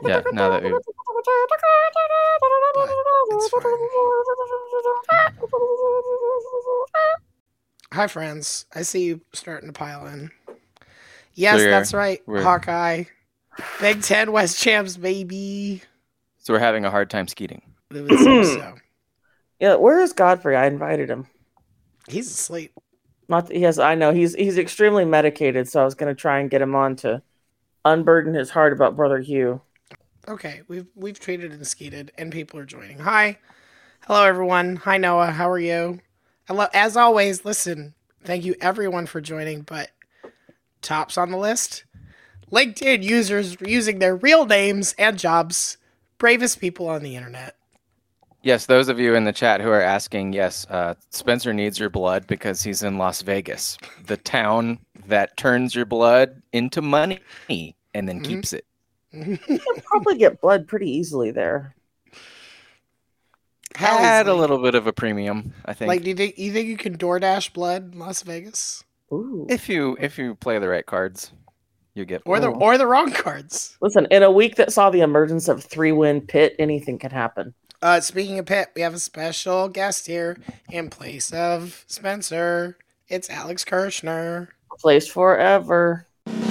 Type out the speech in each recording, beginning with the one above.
Yeah, now that we've But it's fine. Hi, friends. I see you starting to pile in. so Yes, we're that's right. we're Hawkeye. Big Ten West Champs, baby. so we're having a hard time skeeting. It would seem so. Yeah, where is Godfrey? I invited him. He's asleep. Not yes, I know he's extremely medicated, so I was going to try and get him on to unburden his heart about Brother Hugh. Okay, we've treated and skeeted, and people are joining. Hi, hello everyone. Hi Noah, how are you? Hello, as always. Listen, thank you everyone for joining. But tops on the list: LinkedIn users using their real names and jobs. Bravest people on the internet. Yes, those of you in the chat who are asking, yes, Spencer needs your blood because he's in Las Vegas, the town that turns your blood into money and then keeps it. You can probably get blood pretty easily there. How Add a easily? little bit of a premium, I think. Like, do you think you can DoorDash blood in Las Vegas, Ooh. if you play the right cards, you get or blood. the wrong cards? Listen, in a week that saw the emergence of 3-win Pitt, anything can happen. Speaking of Pitt, we have a special guest here in place of Spencer. It's Alex Kirshner. Placed forever.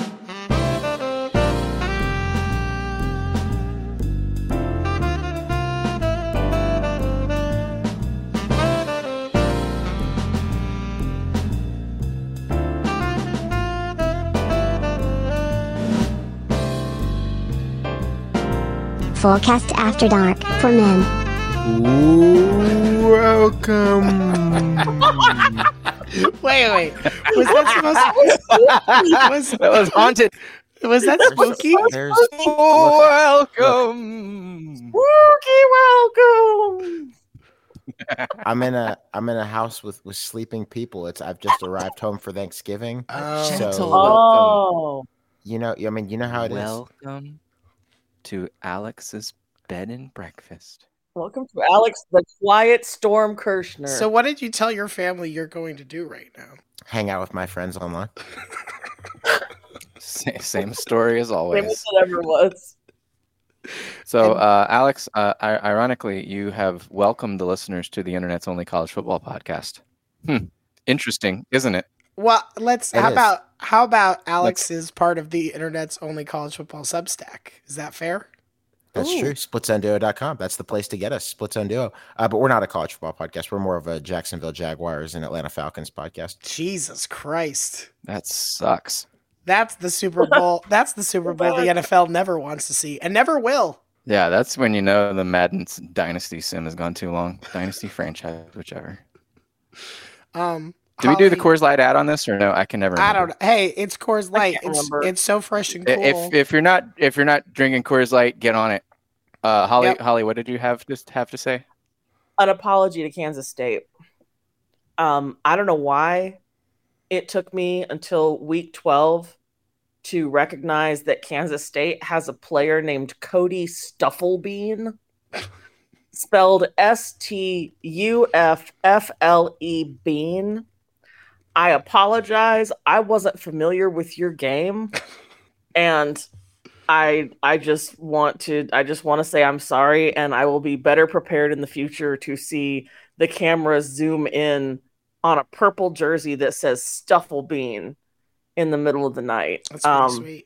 Forecast After Dark for men. Welcome. Wait. Was that supposed That was haunted. was that spooky? There's Welcome. Spooky welcome. I'm in a house with sleeping people. I've just arrived home for Thanksgiving. Oh. Gentle So Oh. you know how it is. Welcome to Alex's bed and breakfast. Welcome to Alex, the quiet storm Kirshner. So, what did you tell your family you're going to do right now? Hang out with my friends online. Same story as Same as always. it ever was. So, Alex, ironically, you have welcomed the listeners to the internet's only college football podcast. Interesting, isn't it? Well, let's. It is. How about Alex is part of the internet's only college football Substack? Is that fair? That's Ooh. true. SplitsOnDuo.com. That's the place to get us. Splits on Duo. But we're not a college football podcast. We're more of a Jacksonville Jaguars and Atlanta Falcons podcast. Jesus Christ. That sucks. That's the Super Bowl. That's the Super Bowl the NFL never wants to see and never will. Yeah, that's when you know the Madden Dynasty sim has gone too long. Dynasty franchise, whichever. Do we do the Coors Light ad on this or no? I can never remember. I don't know. Hey, it's Coors Light. can't remember. It's so fresh and cool. If you're not drinking Coors Light, get on it. Holly, Yep. Holly, what did you have to say? An apology to Kansas State. I don't know why it took me until week 12 to recognize that Kansas State has a player named Cody Stufflebean, spelled Stuffle Bean. I apologize. I wasn't familiar with your game, and I just want to say I'm sorry, and I will be better prepared in the future to see the camera zoom in on a purple jersey that says Stufflebean in the middle of the night. That's pretty sweet.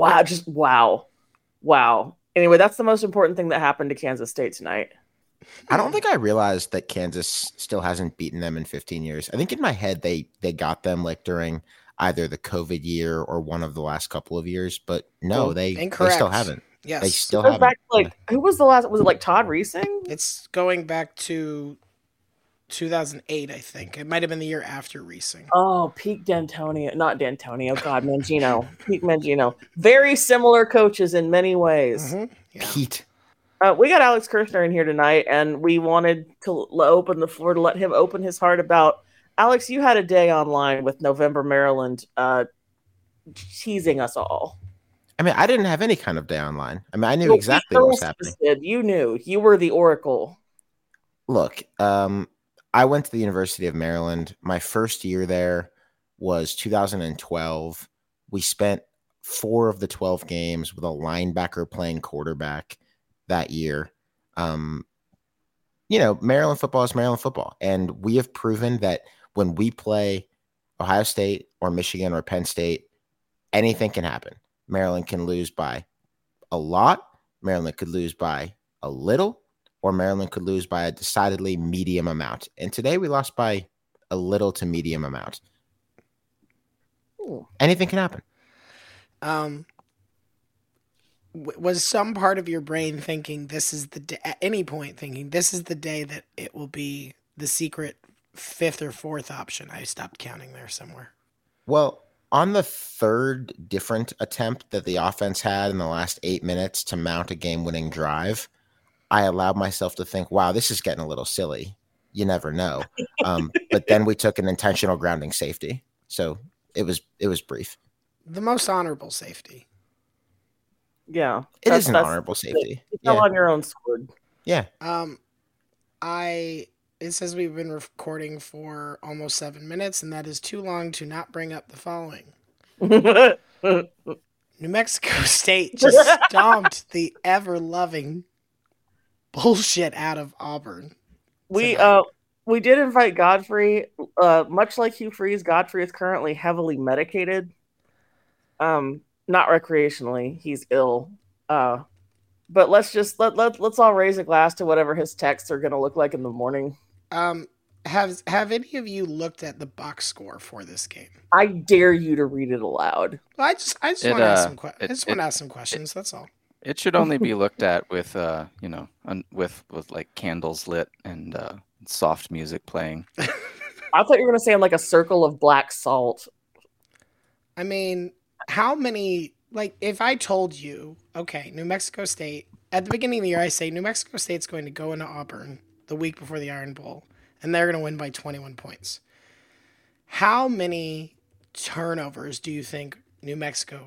Wow. Anyway, that's the most important thing that happened to Kansas State tonight. I don't think I realized that Kansas still hasn't beaten them in 15 years. I think in my head they got them like during either the COVID year or one of the last couple of years, but no, they still haven't. Yes. They still It goes haven't. back to, like, who was the last? Was it like Todd Reesing? It's going back to 2008, I think. It might have been the year after Reesing. Oh, Pete D'Antonio. Not D'Antonio. God, Mangino. Pete Mangino. Very similar coaches in many ways. Mhm. Yeah. Pete. We got Alex Kirshner in here tonight, and we wanted to open the floor to let him open his heart about. Alex, you had a day online with November, Maryland, teasing us all. I mean, I didn't have any kind of day online. I mean, I knew exactly what was happening. You knew. You were the oracle. Look, I went to the University of Maryland. My first year there was 2012. We spent 4 of the 12 games with a linebacker playing quarterback that year. Maryland football is Maryland football. And we have proven that when we play Ohio State or Michigan or Penn State, anything can happen. Maryland can lose by a lot. Maryland could lose by a little, or Maryland could lose by a decidedly medium amount. And today we lost by a little to medium amount. Ooh. Anything can happen. Was some part of your brain thinking this is the day, at any point thinking this is the day that it will be the secret 5th or 4th option? I stopped counting there somewhere. Well, on the 3rd different attempt that the offense had in the last 8 minutes to mount a game-winning drive, I allowed myself to think, wow, this is getting a little silly. You never know. But then we took an intentional grounding safety. So it was brief. The most honorable safety. Yeah. It is an honorable safety. You fell on your own sword. Yeah. It says we've been recording for almost 7 minutes, and that is too long to not bring up the following. New Mexico State just stomped the ever-loving bullshit out of Auburn. We did invite Godfrey. Much like Hugh Freeze, Godfrey is currently heavily medicated. Not recreationally, he's ill. But let's all raise a glass to whatever his texts are going to look like in the morning. Have any of you looked at the box score for this game? I dare you to read it aloud. I just want to ask some questions. That's all. It should only be looked at with with like candles lit and soft music playing. I thought you were going to say like a circle of black salt. I mean, how many, like, if I told you, okay, New Mexico State, at the beginning of the year, I say New Mexico State's going to go into Auburn the week before the Iron Bowl, and they're going to win by 21 points. How many turnovers do you think New Mexico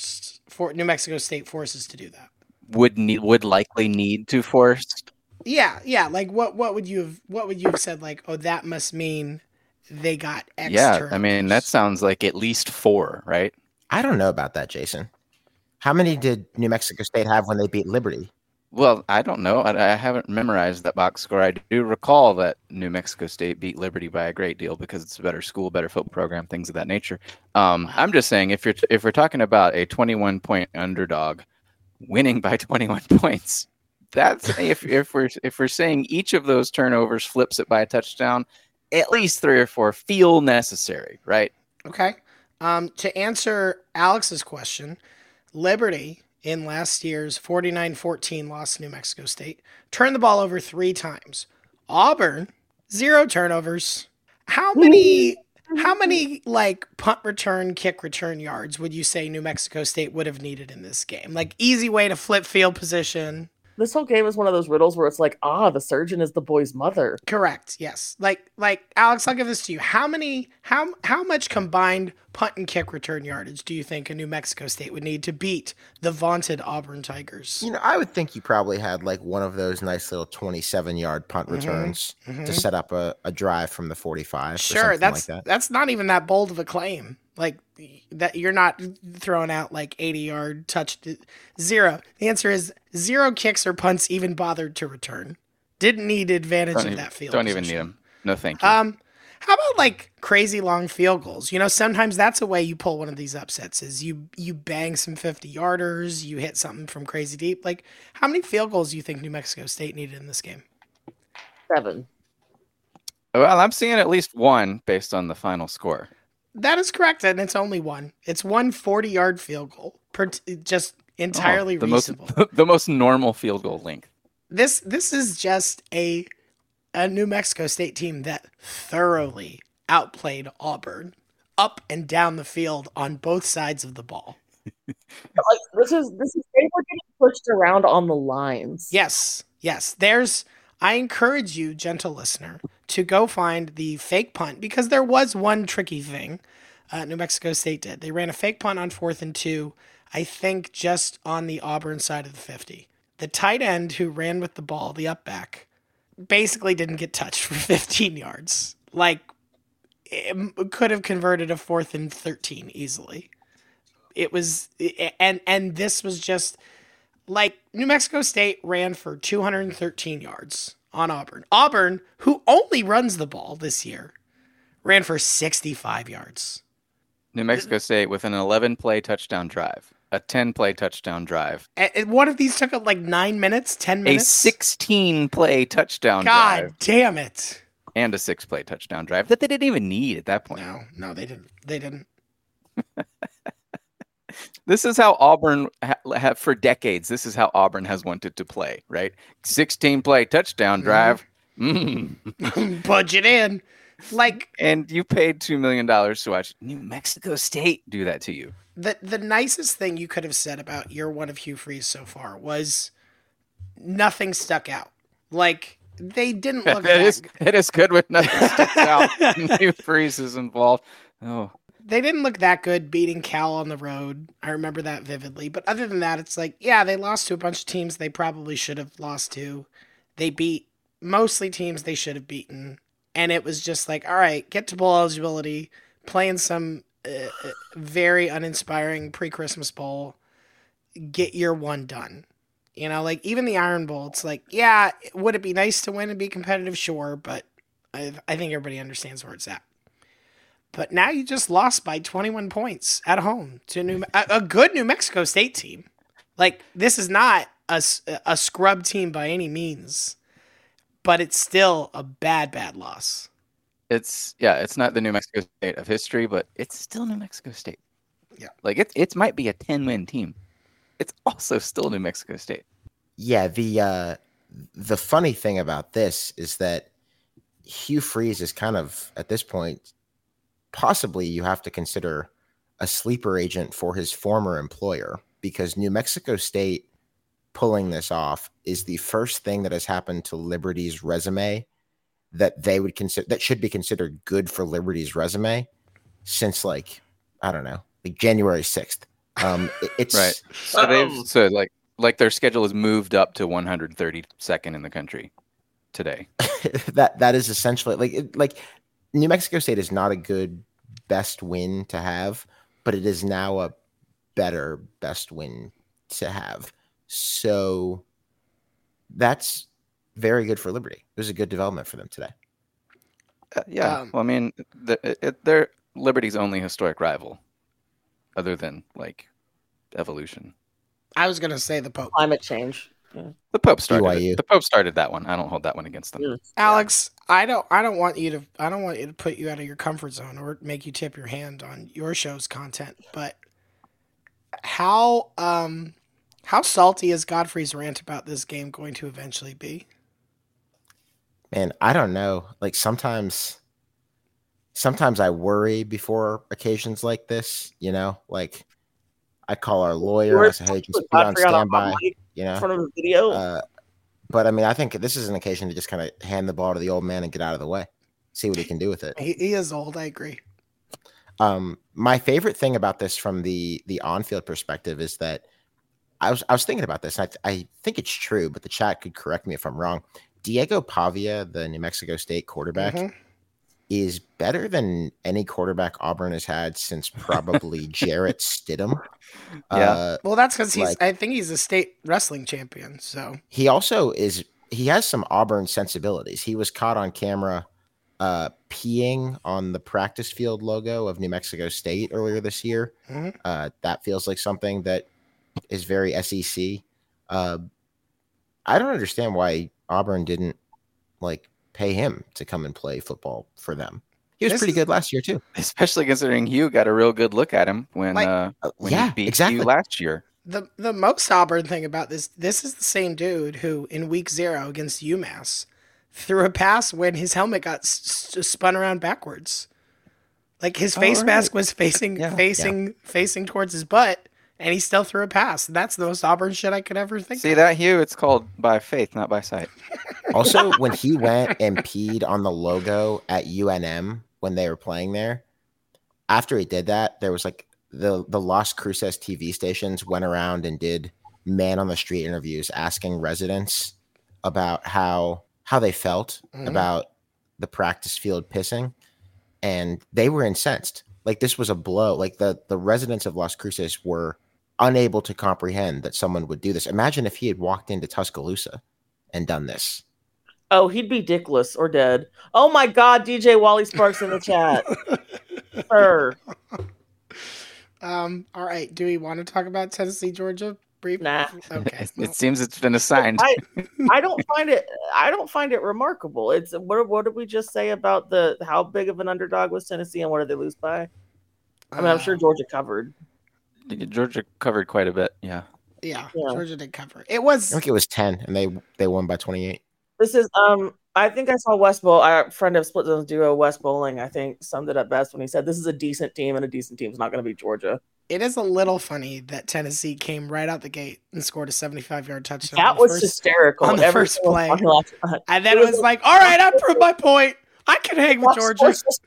State forces to do that? Would likely need to force. Yeah. Like what would you have said? Like, oh, that must mean they got X. Yeah, turnovers. I mean that sounds like at least 4, right? I don't know about that, Jason. How many did New Mexico State have when they beat Liberty? Well, I don't know. I haven't memorized that box score. I do recall that New Mexico State beat Liberty by a great deal because it's a better school, better football program, things of that nature. I'm just saying if we're talking about a 21-point underdog winning by 21 points, that's if we're saying each of those turnovers flips it by a touchdown, at least 3 or 4 feel necessary, right? Okay. To answer Alex's question, Liberty in last year's 49-14 loss to New Mexico State turned the ball over 3 times. Auburn, 0 turnovers. How many like punt return, kick return yards would you say New Mexico State would have needed in this game? Like easy way to flip field position. This whole game is one of those riddles where it's like, the surgeon is the boy's mother. Correct. Yes. Like Alex, I'll give this to you. How much combined punt and kick return yardage do you think a New Mexico State would need to beat the vaunted Auburn Tigers? I would think you probably had like one of those nice little 27-yard punt returns to set up a drive from the 45. Sure, that's that's not even that bold of a claim. Like that, you're not throwing out like 80-yard touch. 0. The answer is 0 kicks or punts even bothered to return. Didn't need advantage of that field. Don't even need them. No, thank you. How about like crazy long field goals? Sometimes that's a way you pull one of these upsets is you bang some 50-yarders, you hit something from crazy deep. Like, how many field goals do you think New Mexico State needed in this game? 7. Well, I'm seeing at least 1 based on the final score. That is correct, and it's only 1. It's 1 40-yard field goal, just entirely reasonable. The most normal field goal length. This is just a New Mexico State team that thoroughly outplayed Auburn up and down the field on both sides of the ball. This is they were getting pushed around on the lines. Yes. I encourage you, gentle listener, to go find the fake punt because there was one tricky thing New Mexico State did. They ran a fake punt on 4th and 2, I think just on the Auburn side of the 50. The tight end who ran with the ball, the up back, basically didn't get touched for 15 yards. Like, it could have converted a 4th and 13 easily. it was, and this was just like New Mexico State ran for 213 yards on Auburn. Auburn, who only runs the ball this year, ran for 65 yards. New Mexico State with an 11-play touchdown drive, a 10-play touchdown drive. And one of these took up like 9 minutes, 10 minutes. A 16-play touchdown drive. God damn it. And a 6-play touchdown drive that they didn't even need at that point. No, they didn't. They didn't. This is how Auburn for decades. This is how Auburn has wanted to play, right? 16-play touchdown drive. Budget in. Like, and you paid $2 million to watch New Mexico State do that to you. The nicest thing you could have said about year one of Hugh Freeze so far was nothing stuck out. Like, they didn't look it is good when nothing sticks out. Hugh Freeze is involved. Oh. They didn't look that good beating Cal on the road. I remember that vividly. But other than that, it's like, yeah, they lost to a bunch of teams they probably should have lost to. They beat mostly teams they should have beaten. And it was just like, all right, get to bowl eligibility, play in some very uninspiring pre-Christmas bowl, get year one done. You know, like even the Iron Bowl, it's like, yeah, would it be nice to win and be competitive? Sure, but I think everybody understands where it's at. But now you just lost by 21 points at home to a good New Mexico State team. Like, this is not a scrub team by any means, but it's still a bad loss. It's not the New Mexico State of history, but it's still New Mexico State. Yeah. Like it might be a 10-win team. It's also still New Mexico State. Yeah, the funny thing about this is that Hugh Freeze is kind of, at this point, possibly you have to consider a sleeper agent for his former employer, because New Mexico State pulling this off is the first thing that has happened to Liberty's resume that they would consider, that should be considered good for Liberty's resume since, like, I don't know, like January 6th. It's right. So like their schedule is moved up to 132nd in the country today. that is essentially like New Mexico State is not a good best win to have, but it is now a better best win to have. So that's very good for Liberty. It was a good development for them today. Well, I mean, they're Liberty's only historic rival, other than like evolution. I was gonna say the Pope. Climate change. Yeah. The Pope started it. The Pope started that one. I don't hold that one against them. Alex, I don't want you to put you out of your comfort zone or make you tip your hand on your show's content, but how salty is Godfrey's rant about this game going to eventually be? Man, I don't know. Like sometimes I worry before occasions like this, you know, like I call our lawyer and I say, hey, just be on standby, you know, in front of a video. But I mean, I think this is an occasion to just kind of hand the ball to the old man and get out of the way, see what he can do with it. He is old. I agree. My favorite thing about this from the on-field perspective is that I was thinking about this. And I think it's true, but the chat could correct me if I'm wrong. Diego Pavia, the New Mexico State quarterback, is better than any quarterback Auburn has had since probably Jarrett Stidham. Yeah. Well, that's because I think he's a state wrestling champion. So he also is. He has some Auburn sensibilities. He was caught on camera peeing on the practice field logo of New Mexico State earlier this year. That feels like something that is very SEC. I don't understand why Auburn didn't pay him to come and play football for them. He was pretty good last year too, especially considering Hugh got a real good look at him when he beat you last year. The most Auburn thing about this is the same dude who in week 0 against UMass threw a pass when his helmet got spun around backwards. Like his face mask was facing towards his butt. And he still threw a pass. That's the most Auburn shit I could ever think of. See that, Hugh? It's called by faith, not by sight. Also, when he went and peed on the logo at UNM when they were playing there, after he did that, there was the Las Cruces TV stations went around and did man on the street interviews asking residents about how they felt about the practice field pissing. And they were incensed Like this was a blow. Like the residents of Las Cruces were unable to comprehend that someone would do this. Imagine if he had walked into Tuscaloosa and done this. Oh, he'd be dickless or dead. Oh my God, DJ Wally Sparks in the chat. Sir. All right. Do we want to talk about Tennessee, Georgia? Brief. Nah. Okay. It seems it's been assigned. I don't find it remarkable. It's what did we just say about how big of an underdog was Tennessee and what did they lose by? I mean, I'm sure Georgia covered. Georgia covered quite a bit. Yeah. Yeah. Georgia did cover. It was. I think it was 10, and they won by 28. This is I think I saw West Bowl. Our friend of Split Zones duo, West Bowling, I think summed it up best when he said, "This is a decent team, and a decent team is not going to beat Georgia." It is a little funny that Tennessee came right out the gate and scored a 75-yard touchdown. That was hysterical on the first play. And then it was like, all right, I proved my point. I can hang with Georgia.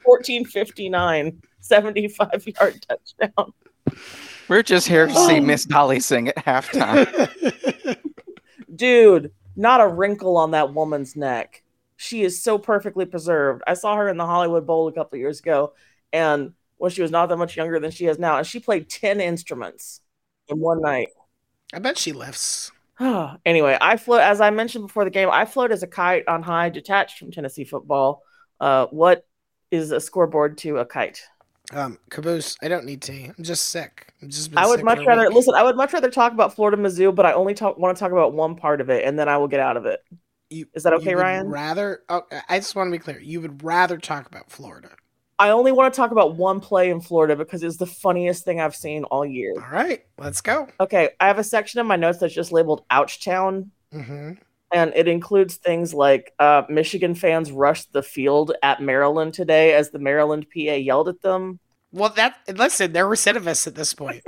14:59, 75-yard touchdown. We're just here to see Miss Dolly sing at halftime. Dude, not a wrinkle on that woman's neck. She is so perfectly preserved. I saw her in the Hollywood Bowl a couple of years ago, and when she was not that much younger than she is now, and she played 10 instruments in one night. I bet she lifts. Anyway, I float, as I mentioned before the game, I float as a kite on high, detached from Tennessee football. What is a scoreboard to a kite? Caboose, I don't need tea. I'm just sick. I would much rather talk about Florida Mizzou, but I only want to talk about one part of it, and then I will get out of it. Is that okay, Ryan? I just want to be clear. You would rather talk about Florida. I only want to talk about one play in Florida because it's the funniest thing I've seen all year. All right, let's go. Okay, I have a section in my notes that's just labeled Ouchtown. Mm-hmm. And it includes things like Michigan fans rushed the field at Maryland today as the Maryland PA yelled at them. Well, listen, they're recidivists at this point.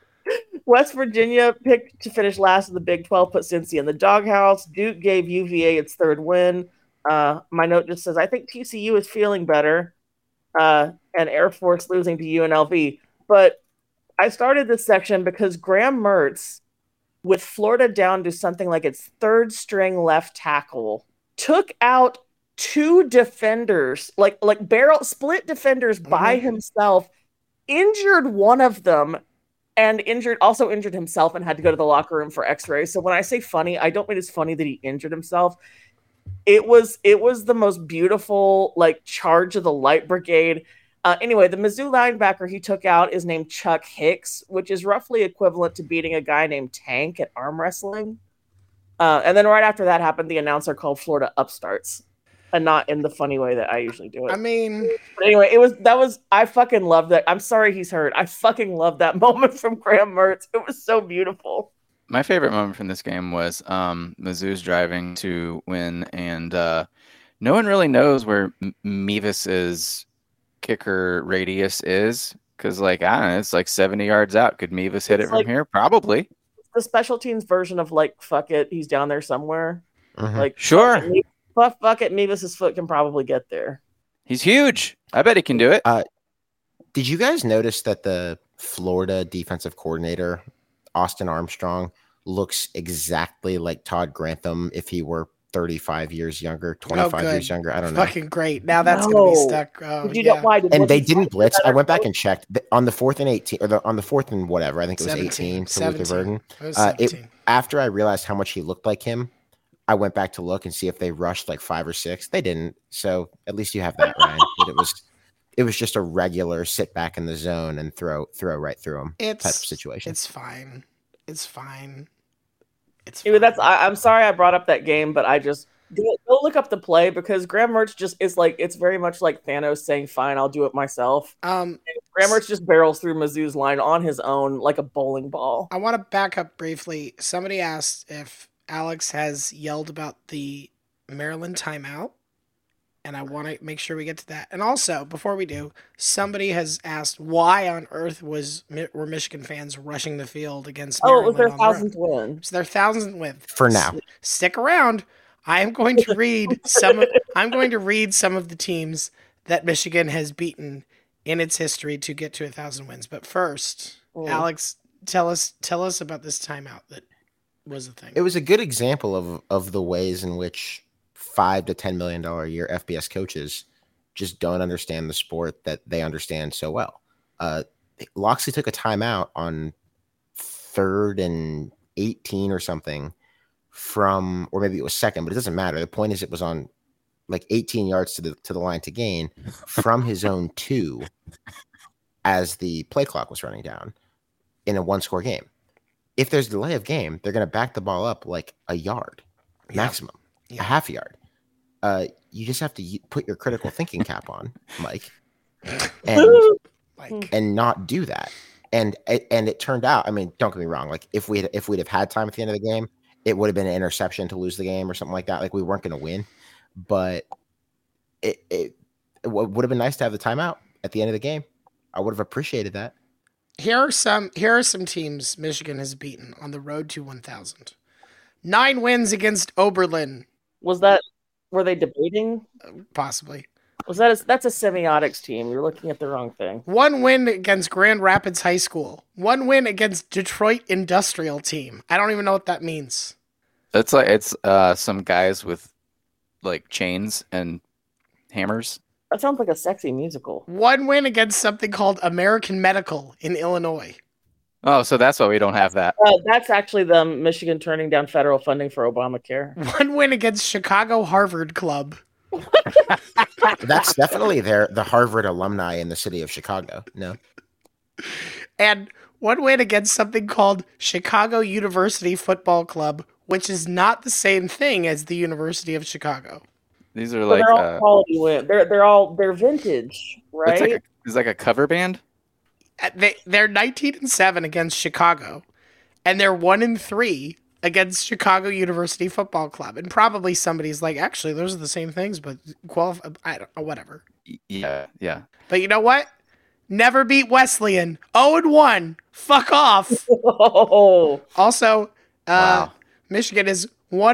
West Virginia picked to finish last in the Big 12, put Cincy in the doghouse. Duke gave UVA its third win. My note just says, I think TCU is feeling better. And Air Force losing to UNLV. But I started this section because Graham Mertz, with Florida down to something like its third string left tackle, took out two defenders, like split defenders by himself, injured one of them, and also injured himself and had to go to the locker room for x-rays. So when I say funny, I don't mean it's funny that he injured himself. It was the most beautiful, like, charge of the light brigade. Anyway, the Mizzou linebacker he took out is named Chuck Hicks, which is roughly equivalent to beating a guy named Tank at arm wrestling. And then right after that happened, the announcer called Florida upstarts, and not in the funny way that I usually do it. I mean, but anyway, I fucking love that. I'm sorry he's hurt. I fucking love that moment from Graham Mertz. It was so beautiful. My favorite moment from this game was Mizzou's driving to win, and no one really knows where Mevis's kicker radius is, because, like, I don't know, it's like 70 yards out. Could Mevis hit it from here? Probably. The special teams version of, like, fuck it, he's down there somewhere. Mm-hmm. Like, sure. Fuck it, Mevis's foot can probably get there. He's huge. I bet he can do it. Did you guys notice that the Florida defensive coordinator, Austin Armstrong, looks exactly like Todd Grantham if he were 35 years younger, 25 years younger? I don't know. Fucking great. Now that's going to be stuck. And they didn't blitz. I went back and checked on the 4th and 18, or on the 4th and whatever. I think it was 18 to Luther Burden. After I realized how much he looked like him, I went back to look and see if they rushed like 5 or 6. They didn't. So at least you have that, Ryan. It was just a regular sit back in the zone and throw right through them type of situation. It's fine. It's fine. I'm sorry I brought up that game, but I just go look up the play, because Graham Mertz just is like, it's very much like Thanos saying, "Fine, I'll do it myself." Graham Mertz just barrels through Mizzou's line on his own like a bowling ball. I want to back up briefly. Somebody asked if Alex has yelled about the Maryland timeout, and I want to make sure we get to that. And also, before we do, somebody has asked why on earth were Michigan fans rushing the field against Maryland? It was their 1000th win. It's their 1000th win. For now. Stick around. I am going to read some of the teams that Michigan has beaten in its history to get to 1,000 wins. But first, Alex, tell us about this timeout that was the thing. It was a good example of the ways in which $5 to $10 million a year FBS coaches just don't understand the sport that they understand so well. Loxley took a timeout on 3rd and 18 or something or maybe it was 2nd, but it doesn't matter. The point is it was on like 18 yards to the line to gain from his own 2 as the play clock was running down in a 1-score game. If there's a delay of game, they're going to back the ball up like a yard maximum, a half yard. You just have to put your critical thinking cap on, Mike, and not do that. And it turned out, I mean, don't get me wrong. Like if we'd have had time at the end of the game, it would have been an interception to lose the game or something like that. Like we weren't going to win, but it would have been nice to have the timeout at the end of the game. I would have appreciated that. Here are some teams Michigan has beaten on the road to 1,000. 9 wins against Oberlin. Were they debating? Possibly. That's a semiotics team. You're looking at the wrong thing. 1 win against Grand Rapids High School. 1 win against Detroit Industrial Team. I don't even know what that means. It's some guys with like chains and hammers. That sounds like a sexy musical. 1 win against something called American Medical in Illinois. Oh, so that's why we don't have that. That's actually the Michigan turning down federal funding for Obamacare. 1 win against Chicago Harvard Club. That's definitely the Harvard alumni in the city of Chicago. No. And 1 win against something called Chicago University Football Club, which is not the same thing as the University of Chicago. These are like they're all quality win. They're vintage, right? It's like a cover band. They're 19-7 against Chicago, and they're 1-3 against Chicago University Football Club. And probably somebody's like, actually, those are the same things, but I don't know, whatever. Yeah. But you know what? Never beat Wesleyan. 0-1. Fuck off. Oh. Also, wow. Michigan is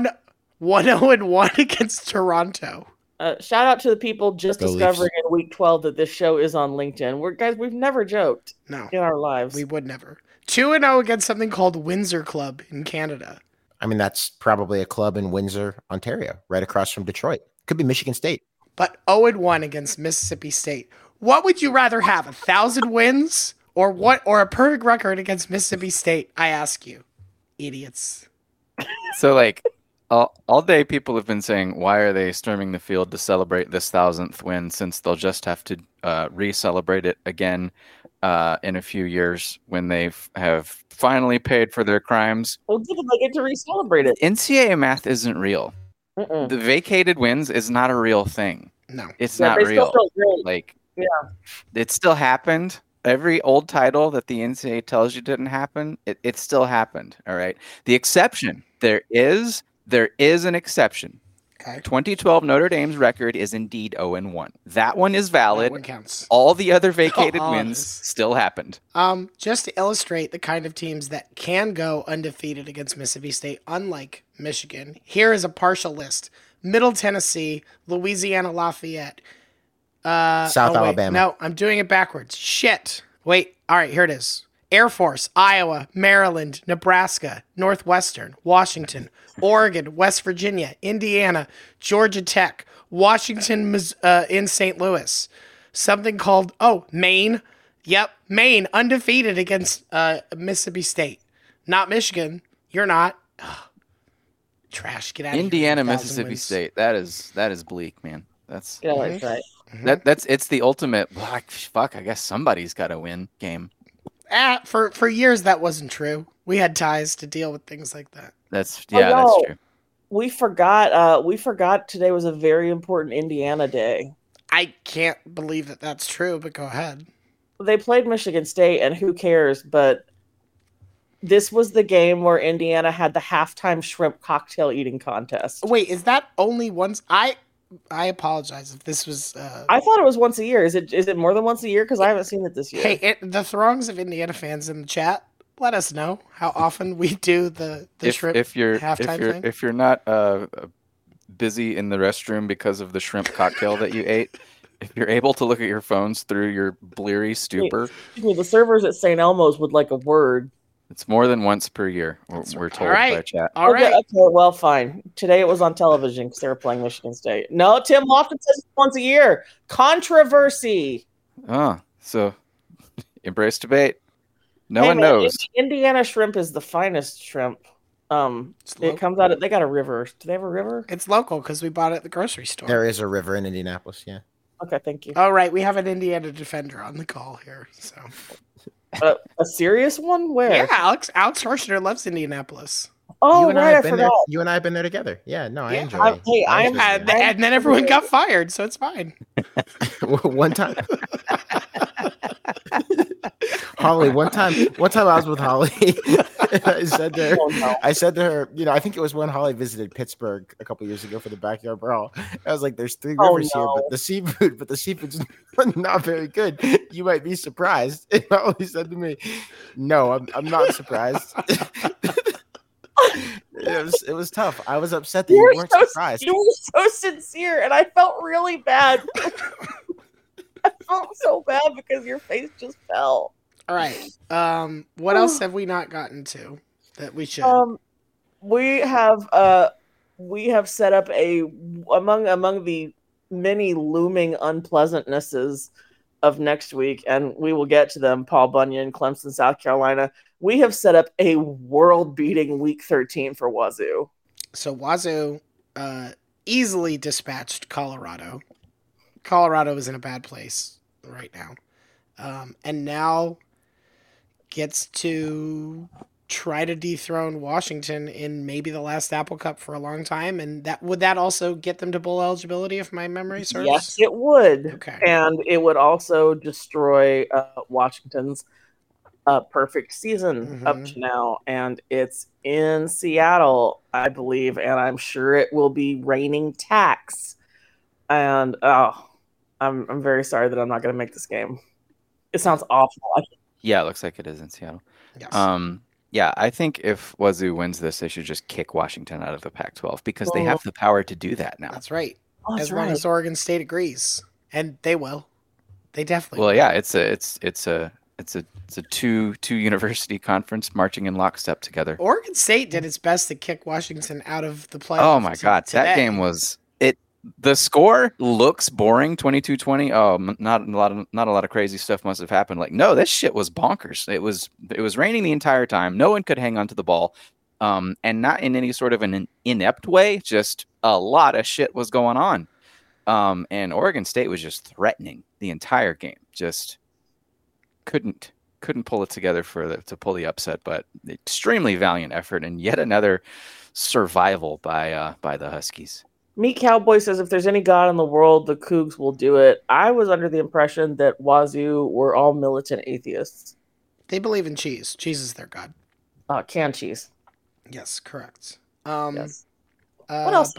1-0-1 against Toronto. Shout out to the people just discovering in week 12 that this show is on LinkedIn. We've never joked in our lives. We would never. 2-0 against something called Windsor Club in Canada. I mean, that's probably a club in Windsor, Ontario, right across from Detroit. Could be Michigan State. But 0-1 against Mississippi State. What would you rather have, 1,000 wins or a perfect record against Mississippi State? I ask you, idiots. So like all day people have been saying, why are they storming the field to celebrate this 1,000th win since they'll just have to re-celebrate it again in a few years when they have finally paid for their crimes. Well, they get to re-celebrate it. NCAA math isn't real. The vacated wins is not a real thing. No. It's not real. Like, it still happened. Every old title that the NCAA tells you didn't happen, it still happened. All right. The exception, there is an exception. Okay. 2012 Notre Dame's record is indeed 0-1. That one is valid. That one counts. All the other vacated wins still happened. Just to illustrate the kind of teams that can go undefeated against Mississippi State, unlike Michigan, here is a partial list. Middle Tennessee, Louisiana Lafayette. South Alabama. No, I'm doing it backwards. Shit. Wait. All right, here it is. Air Force, Iowa, Maryland, Nebraska, Northwestern, Washington, Oregon, West Virginia, Indiana, Georgia Tech, Washington in St. Louis. Something called, Maine. Yep, Maine, undefeated against Mississippi State. Not Michigan. You're not. Ugh. Trash, get out of here. Indiana, Mississippi State. That is bleak, man. That's right. It's the ultimate, fuck, I guess somebody's got to win game. For years that wasn't true. We had ties to deal with things like that. That's true. We forgot today was a very important Indiana day. I can't believe that that's true, but go ahead. They played Michigan State, and who cares? But this was the game where Indiana had the halftime shrimp cocktail eating contest. Wait, is that only once? I apologize if this was... I thought it was once a year. Is it more than once a year? Because I haven't seen it this year. Hey, the throngs of Indiana fans in the chat, let us know how often we do the shrimp halftime thing. If you're not busy in the restroom because of the shrimp cocktail that you ate, if you're able to look at your phones through your bleary stupor... The servers at St. Elmo's would like a word. It's more than once per year, we're told by chat. All right. Okay, well, fine. Today it was on television because they were playing Michigan State. No, Tim Lofton says it's once a year. Controversy. Oh, so Embrace debate. No Hey, one man, knows. Indiana shrimp is the finest shrimp. It comes out. They got a river. Do they have a river? It's local because we bought it at the grocery store. There is a river in Indianapolis. Yeah. Okay, thank you. Oh, right. We have an Indiana defender on the call here. So a serious one? Where? Yeah, Alex Horschner loves Indianapolis. Oh, you and right, I have I been forgot. there. You and I have been there together. Yeah, no, I enjoy it. Hey, and then everyone got fired, so it's fine. One time. Holly, one time I was with Holly. I said to her, you know, I think it was when Holly visited Pittsburgh a couple years ago for the backyard brawl. I was like, "There's 3 rivers here, but the seafood's not very good. You might be surprised." And Holly said to me, "No, I'm not surprised." It was tough. I was upset that you weren't surprised. You were so sincere, and I felt really bad. I felt so bad because your face just fell. All right. What else have we not gotten to that we should? We have set up among the many looming unpleasantnesses of next week, and we will get to them. Paul Bunyan, Clemson, South Carolina. We have set up a world-beating Week 13 for Wazoo. So Wazoo easily dispatched Colorado. Colorado is in a bad place right now, and now gets to try to dethrone Washington in maybe the last Apple Cup for a long time. And would that also get them to bowl eligibility if my memory serves? Yes, it would. Okay. And it would also destroy Washington's perfect season up to now. And it's in Seattle, I believe. And I'm sure it will be raining tax. And I'm very sorry that I'm not going to make this game. It sounds awful. Yeah, it looks like it is in Seattle. Yes. Yeah, I think if Wazoo wins this, they should just kick Washington out of the Pac-12 because they have the power to do that now. That's right. As long as Oregon State agrees, and they will. They definitely. Well, yeah, it's a two university conference marching in lockstep together. Oregon State did its best to kick Washington out of the playoff. Oh my God, that game was it. The score looks boring, 22-20. Oh, not a lot of crazy stuff must have happened. Like, no, this shit was bonkers. It was raining the entire time. No one could hang on to the ball, and not in any sort of an inept way. Just a lot of shit was going on, and Oregon State was just threatening the entire game. Just couldn't pull it together to pull the upset. But extremely valiant effort and yet another survival by the Huskies. Meat Cowboy says, if there's any God in the world, the Cougs will do it. I was under the impression that Wazoo were all militant atheists. They believe in cheese. Cheese is their God. Canned cheese. Yes, correct. Yes. What else?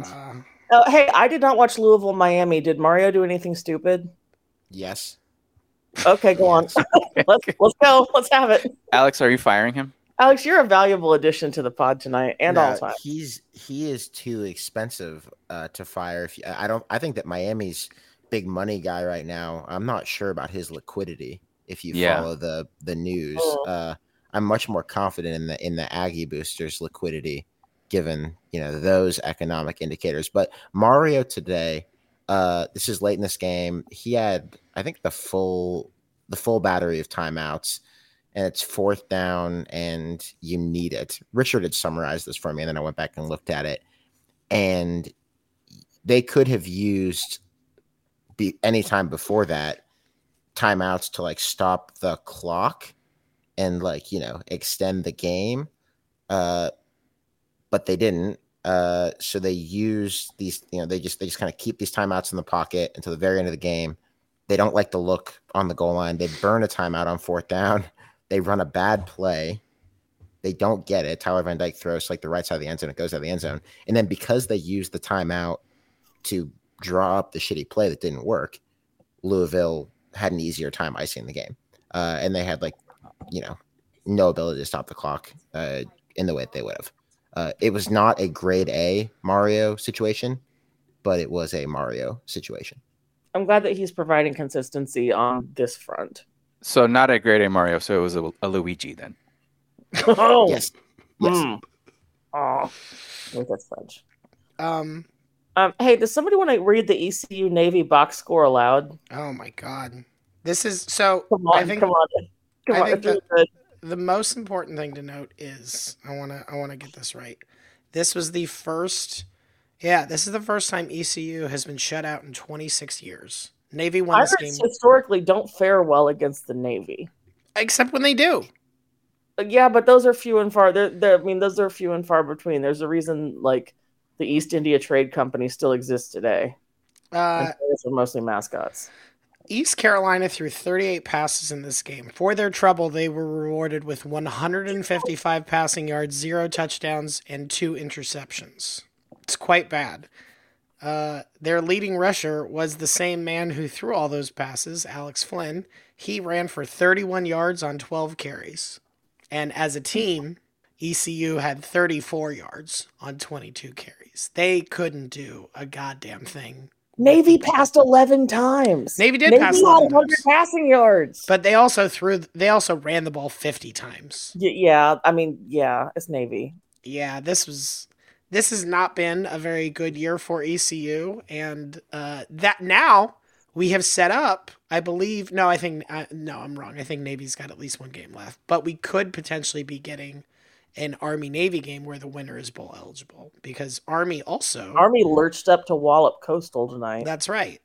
Hey, I did not watch Louisville, Miami. Did Mario do anything stupid? Yes. Okay, go on. Let's go. Let's have it. Alex, are you firing him? Alex, you're a valuable addition to the pod tonight and all time. He is too expensive to fire. I think that Miami's big money guy right now. I'm not sure about his liquidity. If you follow the news, I'm much more confident in the Aggie boosters' liquidity, given those economic indicators. But Mario today, this is late in this game. He had, I think, the full battery of timeouts. And it's 4th down, and you need it. Richard had summarized this for me, and then I went back and looked at it. And they could have used any time before that timeouts to stop the clock and extend the game, but they didn't. So they used these. They just kind of keep these timeouts in the pocket until the very end of the game. They don't like the look on the goal line. They burn a timeout on 4th down. They run a bad play. They don't get it. Tyler Van Dyke throws the right side of the end zone. It goes out of the end zone. And then because they used the timeout to draw up the shitty play that didn't work, Louisville had an easier time icing the game. And they had no ability to stop the clock in the way that they would have. It was not a grade A Mario situation, but it was a Mario situation. I'm glad that he's providing consistency on this front. So not a grade A Mario, so it was a Luigi then. Oh yes. Oh, that's French. Hey, does somebody want to read the ECU Navy box score aloud? Oh my God. This is so. Come on, I think come on. I think It's really the most important thing to note is I wanna get this right. This was the first. Yeah, this is the first time ECU has been shut out in 26 years. Navy won this game, Pirates historically don't fare well against the Navy. except when they do. Yeah, but those are few and far. I mean, those are few and far between. There's a reason, like, the East India Trade Company still exists today. Those are mostly mascots. East Carolina threw 38 passes in this game. For their trouble, they were rewarded with 155 passing yards, 0 touchdowns, and 2 interceptions. It's quite bad. Their leading rusher was the same man who threw all those passes, Alex Flynn. He ran for 31 yards on 12 carries. And as a team, ECU had 34 yards on 22 carries. They couldn't do a goddamn thing. Navy passed 11 times. Navy did pass 11 11 100 times. passing yards. But they also ran the ball 50 times. Yeah, I mean, yeah, it's Navy. Yeah, this has not been a very good year for ECU, and that now we have set up, I believe. No, I'm wrong. I think Navy's got at least one game left, but we could potentially be getting an Army-Navy game where the winner is bowl eligible, because Army lurched up to wallop Coastal tonight. That's right.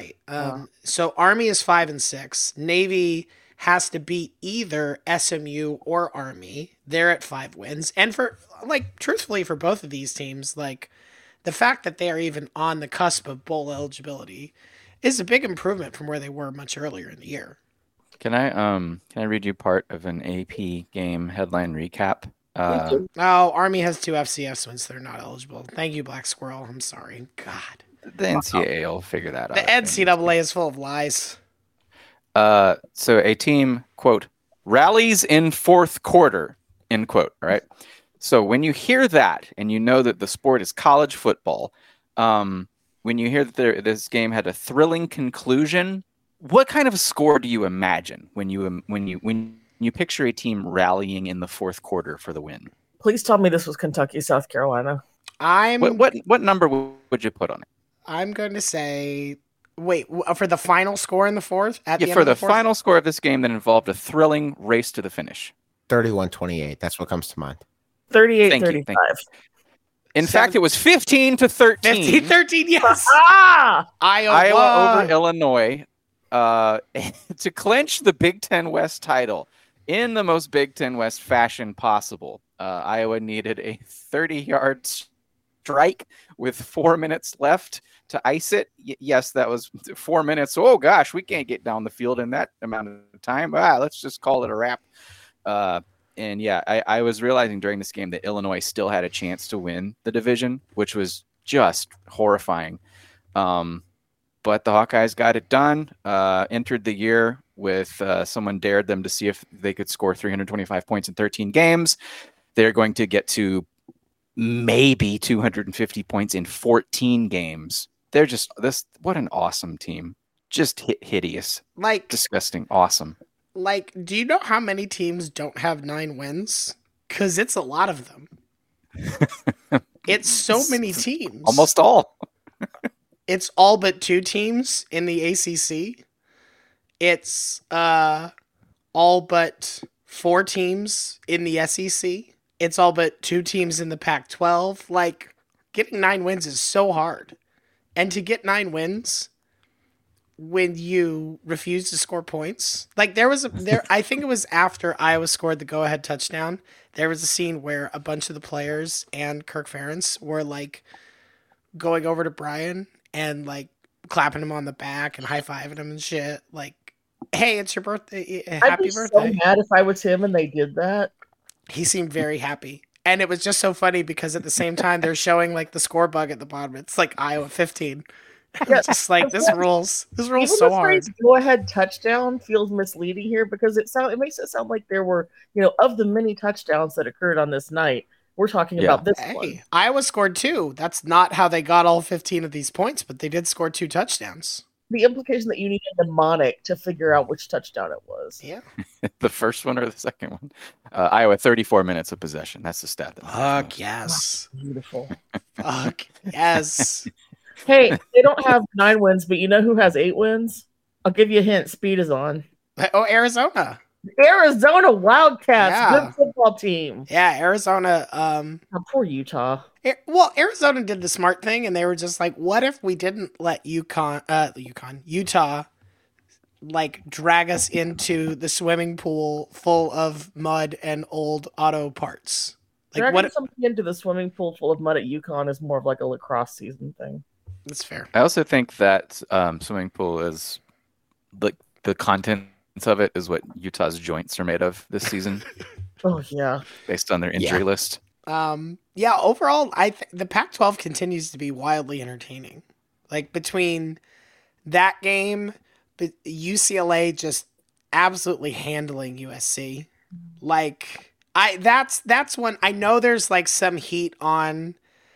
So Army is 5-6. Navy has to beat either SMU or Army. They're at 5 wins. And truthfully, for both of these teams, the fact that they are even on the cusp of bowl eligibility is a big improvement from where they were much earlier in the year. Can I read you part of an AP game headline recap? Army has 2 FCS wins. They're not eligible. Thank you, Black Squirrel. I'm sorry. God. The NCAA will figure that out. The NCAA is full of lies. So a team, quote, rallies in fourth quarter, end quote. All right. So when you hear that and you know that the sport is college football, when you hear that this game had a thrilling conclusion, what kind of a score do you imagine when you picture a team rallying in the fourth quarter for the win? Please tell me this was Kentucky, South Carolina. What number would you put on it? I'm going to say, for the final score in the fourth? For the final score of this game that involved a thrilling race to the finish. 31-28. That's what comes to mind. 38-35. In fact, it was 15-13. 15-13, yes. Iowa over Illinois to clinch the Big Ten West title in the most Big Ten West fashion possible. Iowa needed a 30-yard strike with 4 minutes left to ice it. Yes, that was 4 minutes. Oh, gosh, we can't get down the field in that amount of time. Let's just call it a wrap. And yeah, I was realizing during this game that Illinois still had a chance to win the division, which was just horrifying. But the Hawkeyes got it done, entered the year with someone dared them to see if they could score 325 points in 13 games. They're going to get to maybe 250 points in 14 games. They're just what an awesome team. Just hideous. Disgusting. Awesome. Do you know how many teams don't have 9 wins? Because it's a lot of them. It's so many teams. Almost all. It's all but 2 teams in the ACC. It's all but 4 teams in the SEC. It's all but 2 teams in the Pac-12. Getting 9 wins is so hard. And to get 9 wins when you refuse to score points. I think it was after Iowa scored the go-ahead touchdown, there was a scene where a bunch of the players and Kirk Ferentz were going over to Brian and clapping him on the back and high-fiving him and shit. Hey, it's your birthday. Happy birthday. I'd be so mad if I was him and they did that. He seemed very happy. And it was just so funny because at the same time they're showing the score bug at the bottom. It's Iowa 15. Yeah, just this rules. This rules so hard. Go ahead touchdown feels misleading here because it makes it sound like there were, of the many touchdowns that occurred on this night, we're talking about this one. Iowa scored 2. That's not how they got all 15 of these points, but they did score 2 touchdowns. The implication that you need a mnemonic to figure out which touchdown it was. Yeah. The first one or the second one? Iowa, 34 minutes of possession. That's the stat. Fuck yes. Beautiful. Fuck yes. Hey, they don't have 9 wins, but you know who has 8 wins? I'll give you a hint. Speed is on. Oh, Arizona. Arizona Wildcats, Yeah. good football team. Yeah, Arizona. Oh, poor Utah. Well, Arizona did the smart thing, and they were just like, "What if we didn't let Utah, like drag us into the swimming pool full of mud and old auto parts?" Like, Dragging somebody into the swimming pool full of mud at UConn is more of like a lacrosse season thing. That's fair. I also think that swimming pool is the contents of it is what Utah's joints are made of this season. Oh yeah, based on their injury list. Yeah. Overall, the Pac-12 continues to be wildly entertaining. Like between that game, UCLA just absolutely handling USC. Like that's when I know there's like some heat on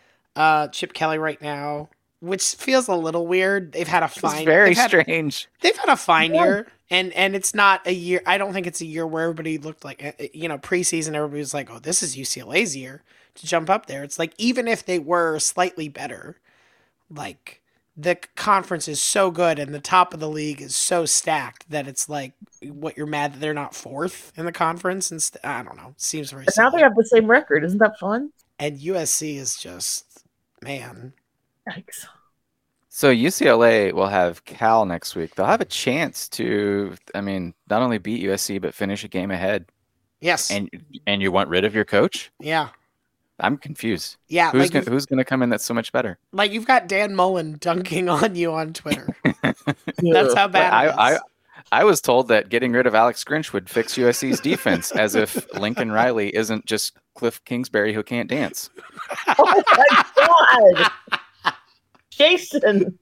Chip Kelly right now, which feels a little weird. They've had a fine. It's very strange. They've had a fine year, and it's not a year. I don't think it's a year where everybody looked like, preseason. Everybody was like, "Oh, this is UCLA's year to jump up there." It's like even if they were slightly better, like the conference is so good and the top of the league is so stacked that it's like, what, you're mad that they're not fourth in the conference? And I don't know. It seems very. But now they have the same record. Isn't that fun? And USC is just, man. Yikes. So UCLA will have Cal next week. They'll have a chance to, not only beat USC but finish a game ahead. Yes. And you want rid of your coach? Yeah. I'm confused. Yeah. Who's going to come in that's so much better? Like you've got Dan Mullen dunking on you on Twitter. That's how bad it is. I was told that getting rid of Alex Grinch would fix USC's defense, as if Lincoln Riley isn't just Cliff Kingsbury who can't dance. Oh my God. Jason.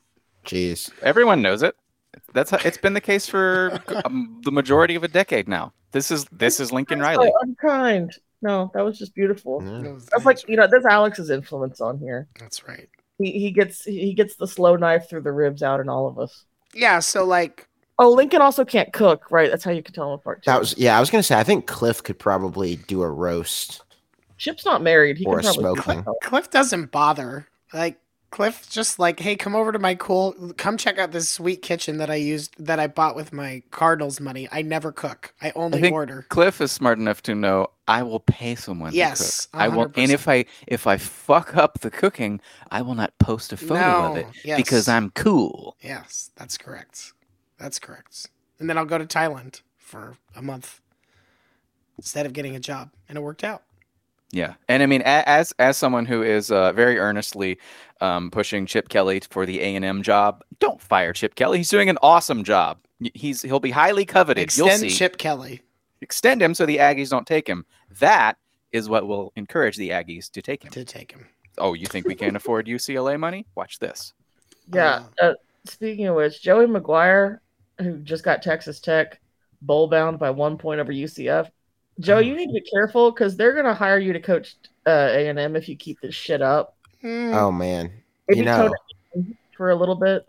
Jeez. Everyone knows it. That's how it's been the case for the majority of a decade now. This is Lincoln Riley. So unkind. No, that was just beautiful. Yeah. That's like, there's Alex's influence on here. That's right. He gets the slow knife through the ribs out in all of us. Yeah, so like, oh, Lincoln also can't cook, right? That's how you can tell him apart too. I was gonna say I think Cliff could probably do a roast. Chip's not married. He or can a probably smoking. Cliff doesn't bother. Like Cliff just like, hey, come over to my come check out this sweet kitchen that I bought with my Cardinals money. I never cook. I only order. Cliff is smart enough to know I will pay someone to cook. I will, 100%. and if I fuck up the cooking, I will not post a photo of it because I'm cool. Yes, that's correct. And then I'll go to Thailand for a month instead of getting a job, and it worked out. Yeah, and as someone who is very earnestly pushing Chip Kelly for the A&M job, don't fire Chip Kelly. He's doing an awesome job. He'll be highly coveted. Extend You'll see. Chip Kelly. Extend him so the Aggies don't take him. That is what will encourage the Aggies to take him. Oh, you think we can't afford UCLA money? Watch this. Yeah. Speaking of which, Joey McGuire, who just got Texas Tech bowl bound by 1 point over UCF. Joe, you need to be careful because they're going to hire you to coach A&M if you keep this shit up. Oh, man. Maybe for a little bit.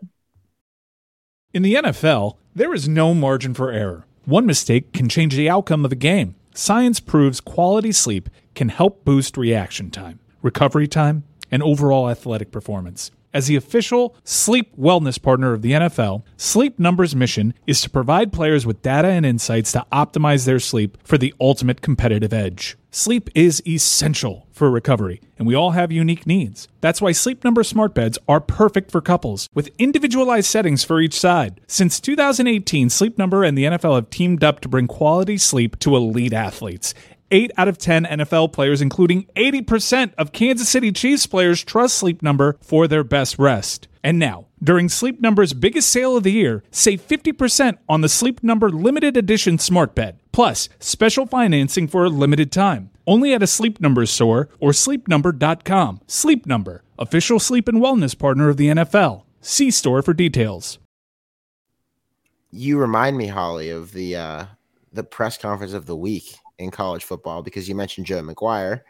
In the NFL, there is no margin for error. One mistake can change the outcome of a game. Science proves quality sleep can help boost reaction time, recovery time, and overall athletic performance. As the official sleep wellness partner of the NFL, Sleep Number's mission is to provide players with data and insights to optimize their sleep for the ultimate competitive edge. Sleep is essential for recovery, and we all have unique needs. That's why Sleep Number smart beds are perfect for couples, with individualized settings for each side. Since 2018, Sleep Number and the NFL have teamed up to bring quality sleep to elite athletes. 8 out of 10 NFL players, including 80% of Kansas City Chiefs players, trust Sleep Number for their best rest. And now, during Sleep Number's biggest sale of the year, save 50% on the Sleep Number limited edition smart bed, plus special financing for a limited time. Only at a Sleep Number store or sleepnumber.com. Sleep Number, official sleep and wellness partner of the NFL. See store for details. You remind me, Holly, of the press conference of the week in college football because you mentioned Joey McGuire.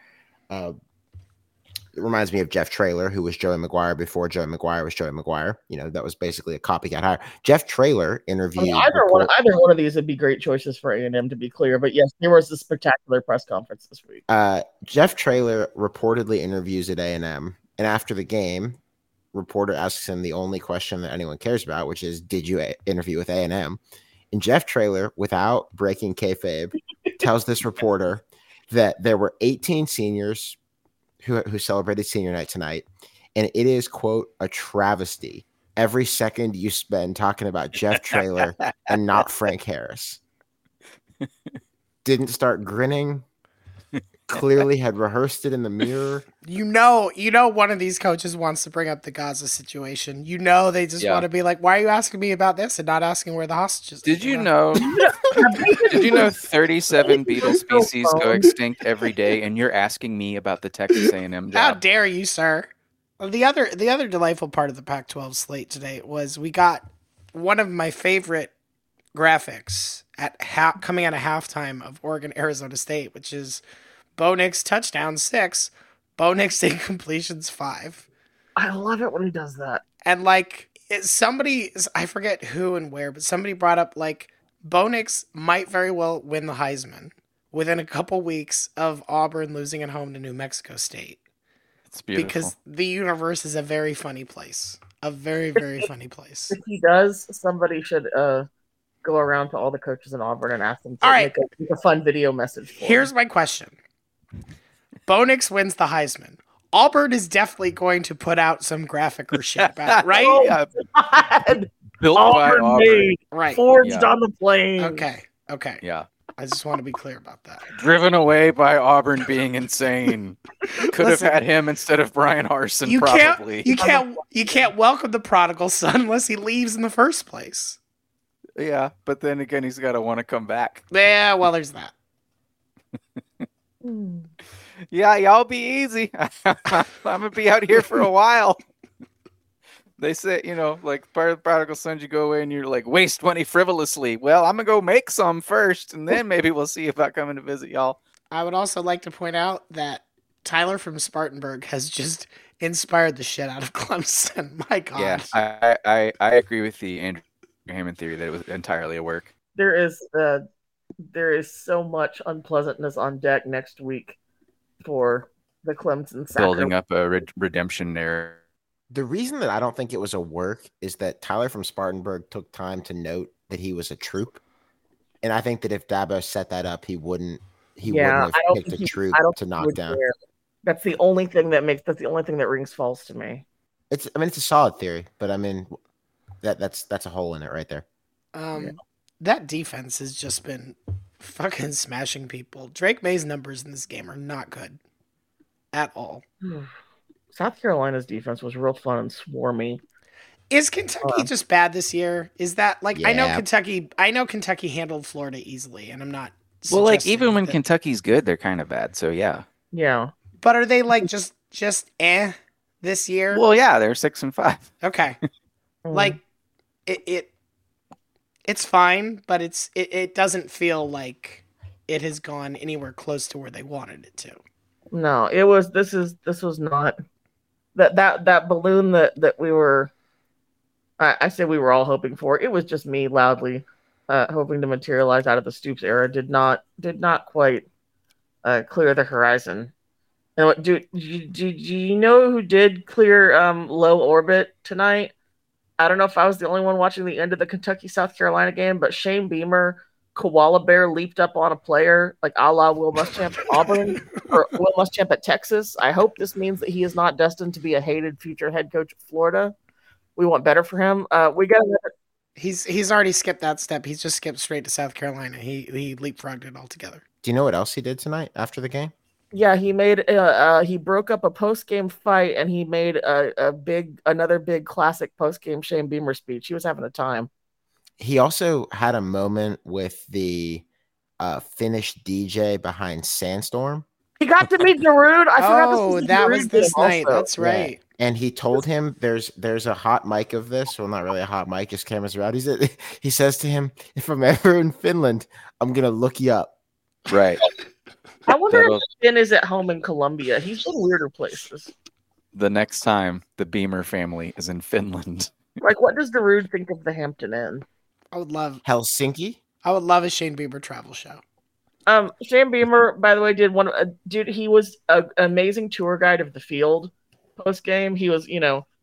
It reminds me of Jeff Traylor, who was Joey McGuire before Joey McGuire was Joey McGuire. That was basically a copycat hire. Jeff Traylor interviewed. Either one of these would be great choices for A&M, to be clear. But yes, there was a spectacular press conference this week. Jeff Traylor reportedly interviews at A&M, and after the game, reporter asks him the only question that anyone cares about, which is, did you interview with A&M? And Jeff Traylor, without breaking kayfabe, tells this reporter that there were 18 seniors who celebrated senior night tonight, and it is, quote, a travesty every second you spend talking about Jeff Traylor and not Frank Harris. Didn't start grinning. Clearly had rehearsed it in the mirror. You know, one of these coaches wants to bring up the Gaza situation. You know, they just want to be like, why are you asking me about this and not asking where the hostages Did you know? Did you know 37 beetle species go extinct every day, and you're asking me about the Texas A&M job? How dare you, sir? The other delightful part of the Pac-12 slate today was we got one of my favorite graphics at coming out of halftime of Oregon Arizona State, which is Bo Nix touchdown 6, Bo Nix incompletions 5. I love it when he does that. And like somebody, I forget who and where, but somebody brought up like Bo Nix might very well win the Heisman within a couple weeks of Auburn losing at home to New Mexico State. It's beautiful. Because the universe is a very funny place. A very, very funny place. If he does, somebody should go around to all the coaches in Auburn and ask them to make a fun video message for Here's my question. Bo Nix wins the Heisman. Auburn is definitely going to put out some graphic or shit about, right? Built Auburn by Auburn. made, right. Forged on the plane. Okay. Yeah. I just want to be clear about that. Driven away by Auburn being insane. Could have had him instead of Brian Harsin, probably. You can't welcome the prodigal son unless he leaves in the first place. Yeah, but then again, he's got to want to come back. Yeah, well, there's that. Yeah, y'all be easy. I'm going to be out here for a while. They say, like part of the prodigal sons, you go away and you're like, waste money frivolously. Well, I'm going to go make some first, and then maybe we'll see about coming to visit y'all. I would also like to point out that Tyler from Spartanburg has just inspired the shit out of Clemson. My God. Yeah, I agree with the Andrew Hammond theory that it was entirely a work. There is so much unpleasantness on deck next week for the Clemson Sacramento. Building up a redemption narrative. The reason that I don't think it was a work is that Tyler from Spartanburg took time to note that he was a troop. And I think that if Dabo set that up, he wouldn't have picked a troop to knock down. That's the only thing that rings false to me. It's a solid theory, but I mean that's a hole in it right there. That defense has just been fucking smashing people. Drake May's numbers in this game are not good at all. South Carolina's defense was real fun and swarmy. Is Kentucky just bad this year? Is that like I know Kentucky handled Florida easily, and I'm not even when Kentucky's good, they're kind of bad. So yeah. Yeah. But are they like just this year? Well, yeah, they're 6-5. Okay. Like it's fine, but it doesn't feel like it has gone anywhere close to where they wanted it to. No, this was not that balloon that we were I say we were all hoping for. It was just me loudly hoping to materialize out of the Stoops era. Did not quite clear the horizon. And do you know who did clear low orbit tonight? I don't know if I was the only one watching the end of the Kentucky-South Carolina game, but Shane Beamer, koala bear, leaped up on a player like a la Will Muschamp at Auburn or Will Muschamp at Texas. I hope this means that he is not destined to be a hated future head coach of Florida. We want better for him. We got. He's already skipped that step. He's just skipped straight to South Carolina. He leapfrogged it altogether. Do you know what else he did tonight after the game? Yeah, he made he broke up a post-game fight and he made another big classic post-game Shane Beamer speech. He was having a time. He also had a moment with the Finnish DJ behind Sandstorm. He got to meet Darude. I forgot. Oh, that was this night. Also. That's right. Yeah. And he told him there's a hot mic of this. Well, not really a hot mic, just cameras around. He says to him, if I'm ever in Finland, I'm going to look you up. Right. I wonder if Finn is at home in Colombia. He's in weirder places. The next time the Beamer family is in Finland. Like, what does Darude think of the Hampton Inn? I would love Helsinki. I would love a Shane Beamer travel show. Shane Beamer, by the way, did he was an amazing tour guide of the field post game. He was,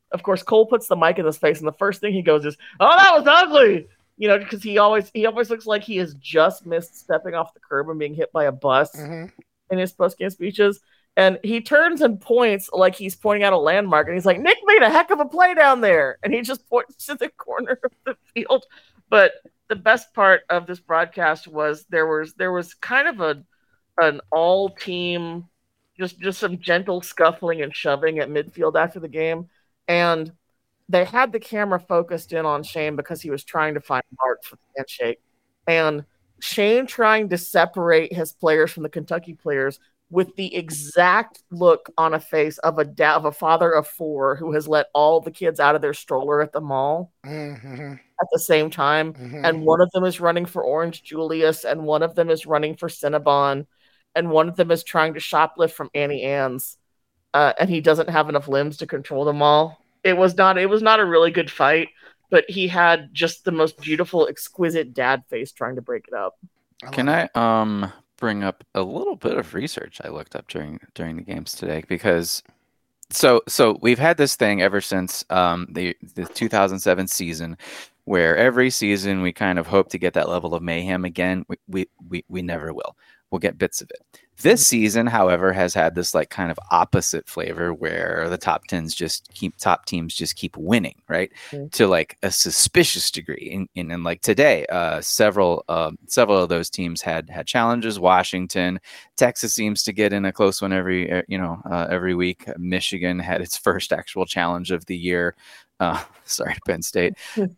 of course, Cole puts the mic in his face, and the first thing he goes is, "Oh, that was ugly." Because he always looks like he has just missed stepping off the curb and being hit by a bus in his post-game speeches. And he turns and points like he's pointing out a landmark, and he's like, "Nick made a heck of a play down there," and he just points to the corner of the field. But the best part of this broadcast was there was kind of an all-team, just some gentle scuffling and shoving at midfield after the game, and they had the camera focused in on Shane because he was trying to find Bart for the handshake, and Shane trying to separate his players from the Kentucky players with the exact look on a face of a father of 4 who has let all the kids out of their stroller at the mall at the same time. And one of them is running for Orange Julius, and one of them is running for Cinnabon, and one of them is trying to shoplift from Annie Ann's, and he doesn't have enough limbs to control them all. It was not a really good fight, but he had just the most beautiful, exquisite dad face trying to break it up. Can I bring up a little bit of research I looked up during the games today? Because so we've had this thing ever since the 2007 season, where every season we kind of hope to get that level of mayhem again. We never will. We'll get bits of it. This season, however, has had this like kind of opposite flavor where the top teams just keep winning, right? To like a suspicious degree. And like today, several of those teams had challenges. Washington, Texas seems to get in a close one every week. Michigan had its first actual challenge of the year. Sorry to Penn State.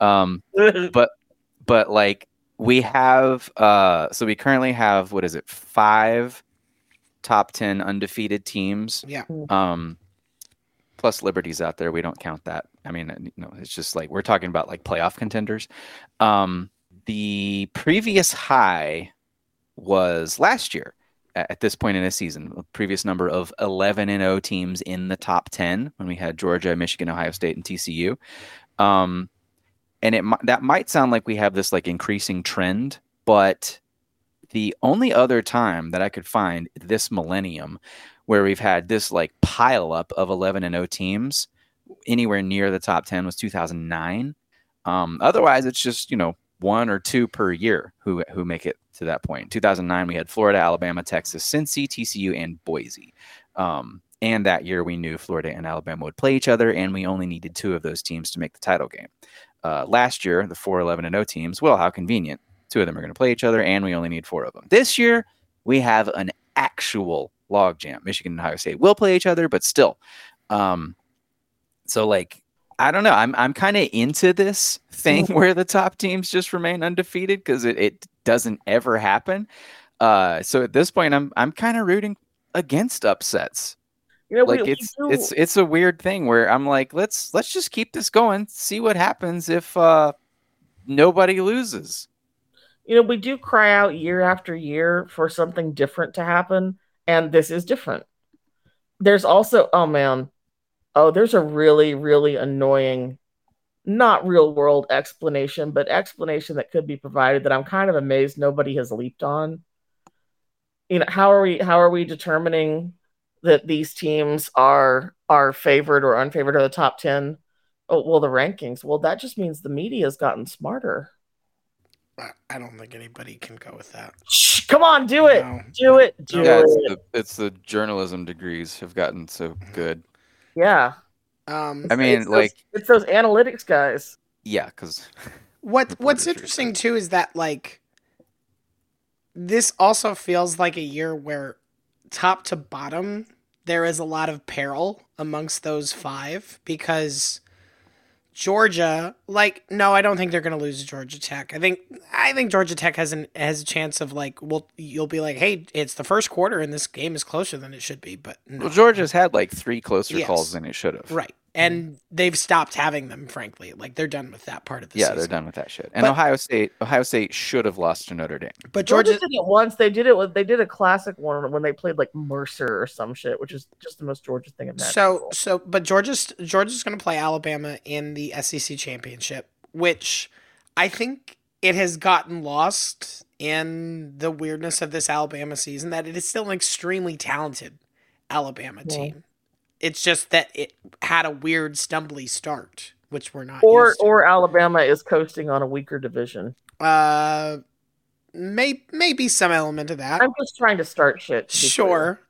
But like we have, so we currently have, 5 top 10 undefeated teams. Yeah. Plus Liberty's out there. We don't count that. I mean, it's just like, we're talking about like playoff contenders. The previous high was last year at this point in the season, a previous number of 11-0 teams in the top 10 when we had Georgia, Michigan, Ohio State, and TCU. And that might sound like we have this like increasing trend, but the only other time that I could find this millennium where we've had this like pile up of 11-0 teams anywhere near the top 10 was 2009. Otherwise, it's just 1 or 2 per year who make it to that point. In 2009, we had Florida, Alabama, Texas, Cincy, TCU, and Boise. And that year, we knew Florida and Alabama would play each other, and we only needed 2 of those teams to make the title game. Last year, the 4 11-0 teams, well, how convenient. 2 of them are going to play each other, and we only need 4 of them. This year, we have an actual logjam. Michigan and Ohio State will play each other, but still. So, like, I don't know. I'm kind of into this thing where the top teams just remain undefeated because it doesn't ever happen. So at this point, I'm kind of rooting against upsets. Like it's a weird thing where I'm like, let's just keep this going, see what happens if nobody loses. We do cry out year after year for something different to happen, and this is different. There's also, there's a really, really annoying, not real world explanation, but explanation that could be provided that I'm kind of amazed nobody has leaped on. How are we determining that these teams are favored or unfavored of the top 10? Oh, well, the rankings. Well, that just means the media has gotten smarter. I don't think anybody can go with that. Shh, come on, do it. No. Do it. It's the journalism degrees have gotten so good. Yeah. I mean, it's those analytics guys. Yeah, because what's interesting too is that like this also feels like a year where top to bottom there is a lot of peril amongst those 5 because Georgia, no, I don't think they're going to lose to Georgia Tech. I think Georgia Tech has a chance of you'll be like, hey, it's the first quarter and this game is closer than it should be. But no. Well, Georgia's had 3 closer calls than it should have. Right. And they've stopped having them, frankly. They're done with that part of the season. Yeah, they're done with that shit. And Ohio State should have lost to Notre Dame. But Georgia did it once. They did a classic one when they played Mercer or some shit, which is just the most Georgia thing imaginable. But Georgia's going to play Alabama in the SEC championship, which I think it has gotten lost in the weirdness of this Alabama season that it is still an extremely talented Alabama team. It's just that it had a weird stumbly start, which we're not Or used to. or Alabama is coasting on a weaker division. Maybe some element of that. I'm just trying to start shit. to be Sure.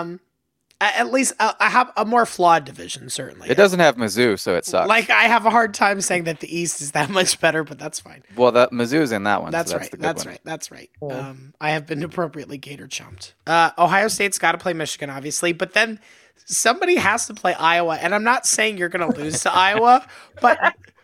At least I have a more flawed division, certainly. It doesn't have Mizzou, so it sucks. Like, I have a hard time saying that the East is that much better, but that's fine. Well, Mizzou's in that one. That's so right. The good That's one. right. That's right. Yeah. I have been appropriately gator chumped. Ohio State's got to play Michigan, obviously, but then somebody has to play Iowa, and I'm not saying you're going to lose to Iowa, but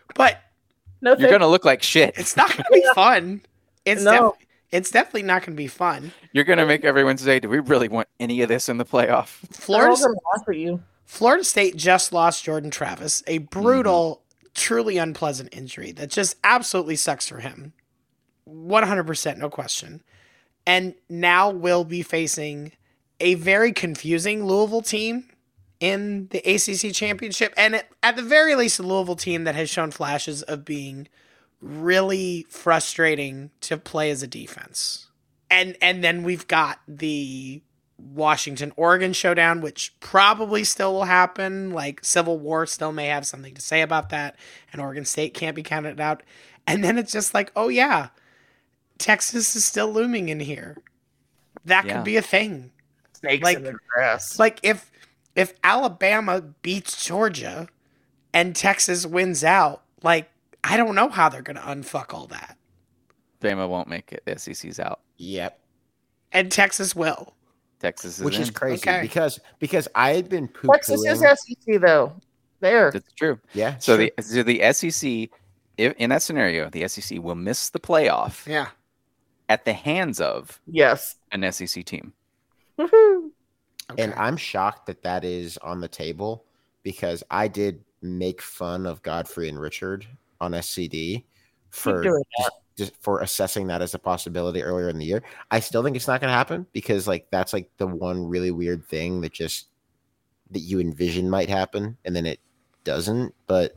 No, You're going to look like shit. it's not going to be fun. It's No. it's definitely not going to be fun. You're going to make everyone say, do we really want any of this in the playoff? Florida Florida laugh at you. Florida State just lost Jordan Travis, a brutal, truly unpleasant injury that just absolutely sucks for him. 100%, no question. And now will be facing a very confusing Louisville team in the ACC championship. And at the very least, a Louisville team that has shown flashes of being really frustrating to play as a defense. And then we've got the Washington-Oregon showdown, which probably still will happen. Like, Civil War still may have something to say about that, and Oregon State can't be counted out. And then it's just like, oh yeah, Texas is still looming in here. That Yeah. could be a thing. Snakes Like- in the grass. Like, if Alabama beats Georgia and Texas wins out, like, I don't know how they're going to unfuck all that. Bama won't make it. The SEC's out. Yep. And Texas will. Texas is Which is in. crazy Okay. because I had been Texas is poo-pooing. SEC though. There. That's true. Yeah. So sure. the SEC, in that scenario, the SEC will miss the playoff Yeah. at the hands of Yes. an SEC team. Woohoo. And I'm shocked that is on the table because I did make fun of Godfrey and Richard on SCD for doing just for assessing that as a possibility earlier in the year. I still think it's not going to happen because like that's like the one really weird thing that you envision might happen and then it doesn't. But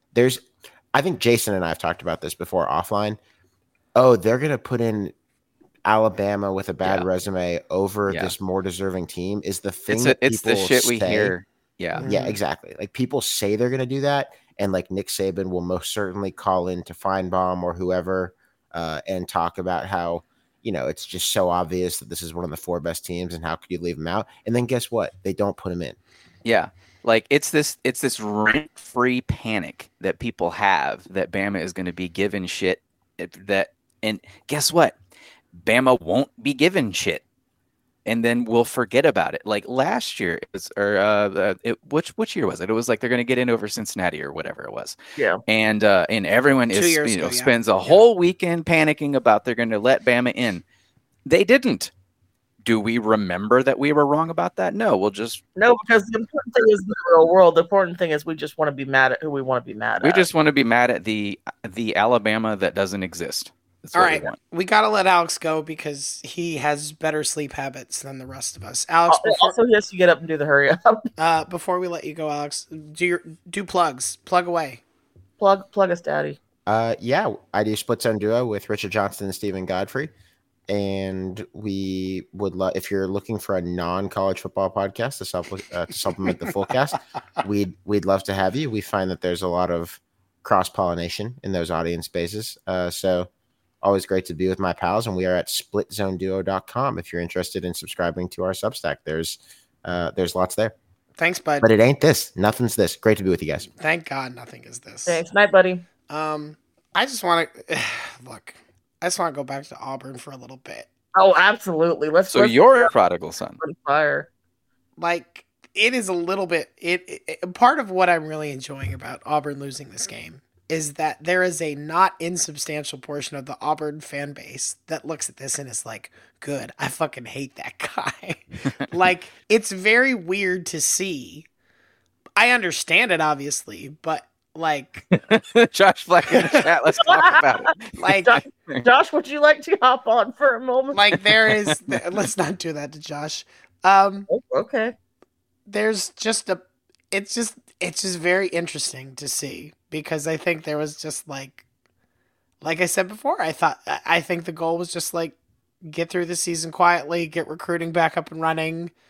I think Jason and I have talked about this before offline. Oh, they're going to put in Alabama with a bad Yeah. resume over Yeah. this more deserving team is the thing. It's the people shit we say. hear. Yeah. Mhm. Yeah, exactly. Like people say they're going to do that, and like Nick Saban will most certainly call in to Feinbaum or whoever and talk about how it's just so obvious that this is one of the four best teams, and how could you leave them out? And then guess what? They don't put them in. Yeah. Like it's this rent-free panic that people have that Bama is going to be given shit and guess what? Bama won't be given shit. And then we'll forget about it. Like last year, which year was it? It was like they're going to get in over Cincinnati or whatever it was. Yeah. And everyone 2 years ago, yeah. spends a whole weekend panicking about they're going to let Bama in. They didn't. Do we remember that we were wrong about that? No, we'll just No, because the important thing is the real world. The important thing is we just want to be mad at who we want to be mad we at. just want to be mad at the Alabama that doesn't exist. That's All what right. we want. We got to let Alex go because he has better sleep habits than the rest of us. Alex, Also, he has to get up and do the hurry up. before we let you go, Alex, do plugs. Plug away. Plug us, daddy. Yeah, I do Split Zone Duo with Richard Johnston and Stephen Godfrey. And we would love, if you're looking for a non-college football podcast to supplement the full cast, we'd love to have you. We find that there's a lot of cross-pollination in those audience spaces. So always great to be with my pals. And we are at splitzoneduo.com if you're interested in subscribing to our Substack. There's lots there. Thanks, bud. But it ain't this. Nothing's this. Great to be with you guys. Thank God nothing is this. Thanks. Night, buddy. I just want to look. I just want to go back to Auburn for a little bit. Oh, absolutely. Let's You're a prodigal son. on fire. Like, it is a little bit. Part of what I'm really enjoying about Auburn losing this game is that there is a not insubstantial portion of the Auburn fan base that looks at this and is like, good, I fucking hate that guy. Like, it's very weird to see. I understand it, obviously, but like, Josh Black in the chat. Let's talk about it. like, Josh, would you like to hop on for a moment? like there is, let's not do that to Josh. Oh, okay. There's just it's just very interesting to see because I think there was just like I said before, I think the goal was just like get through the season quietly, get recruiting back up and running,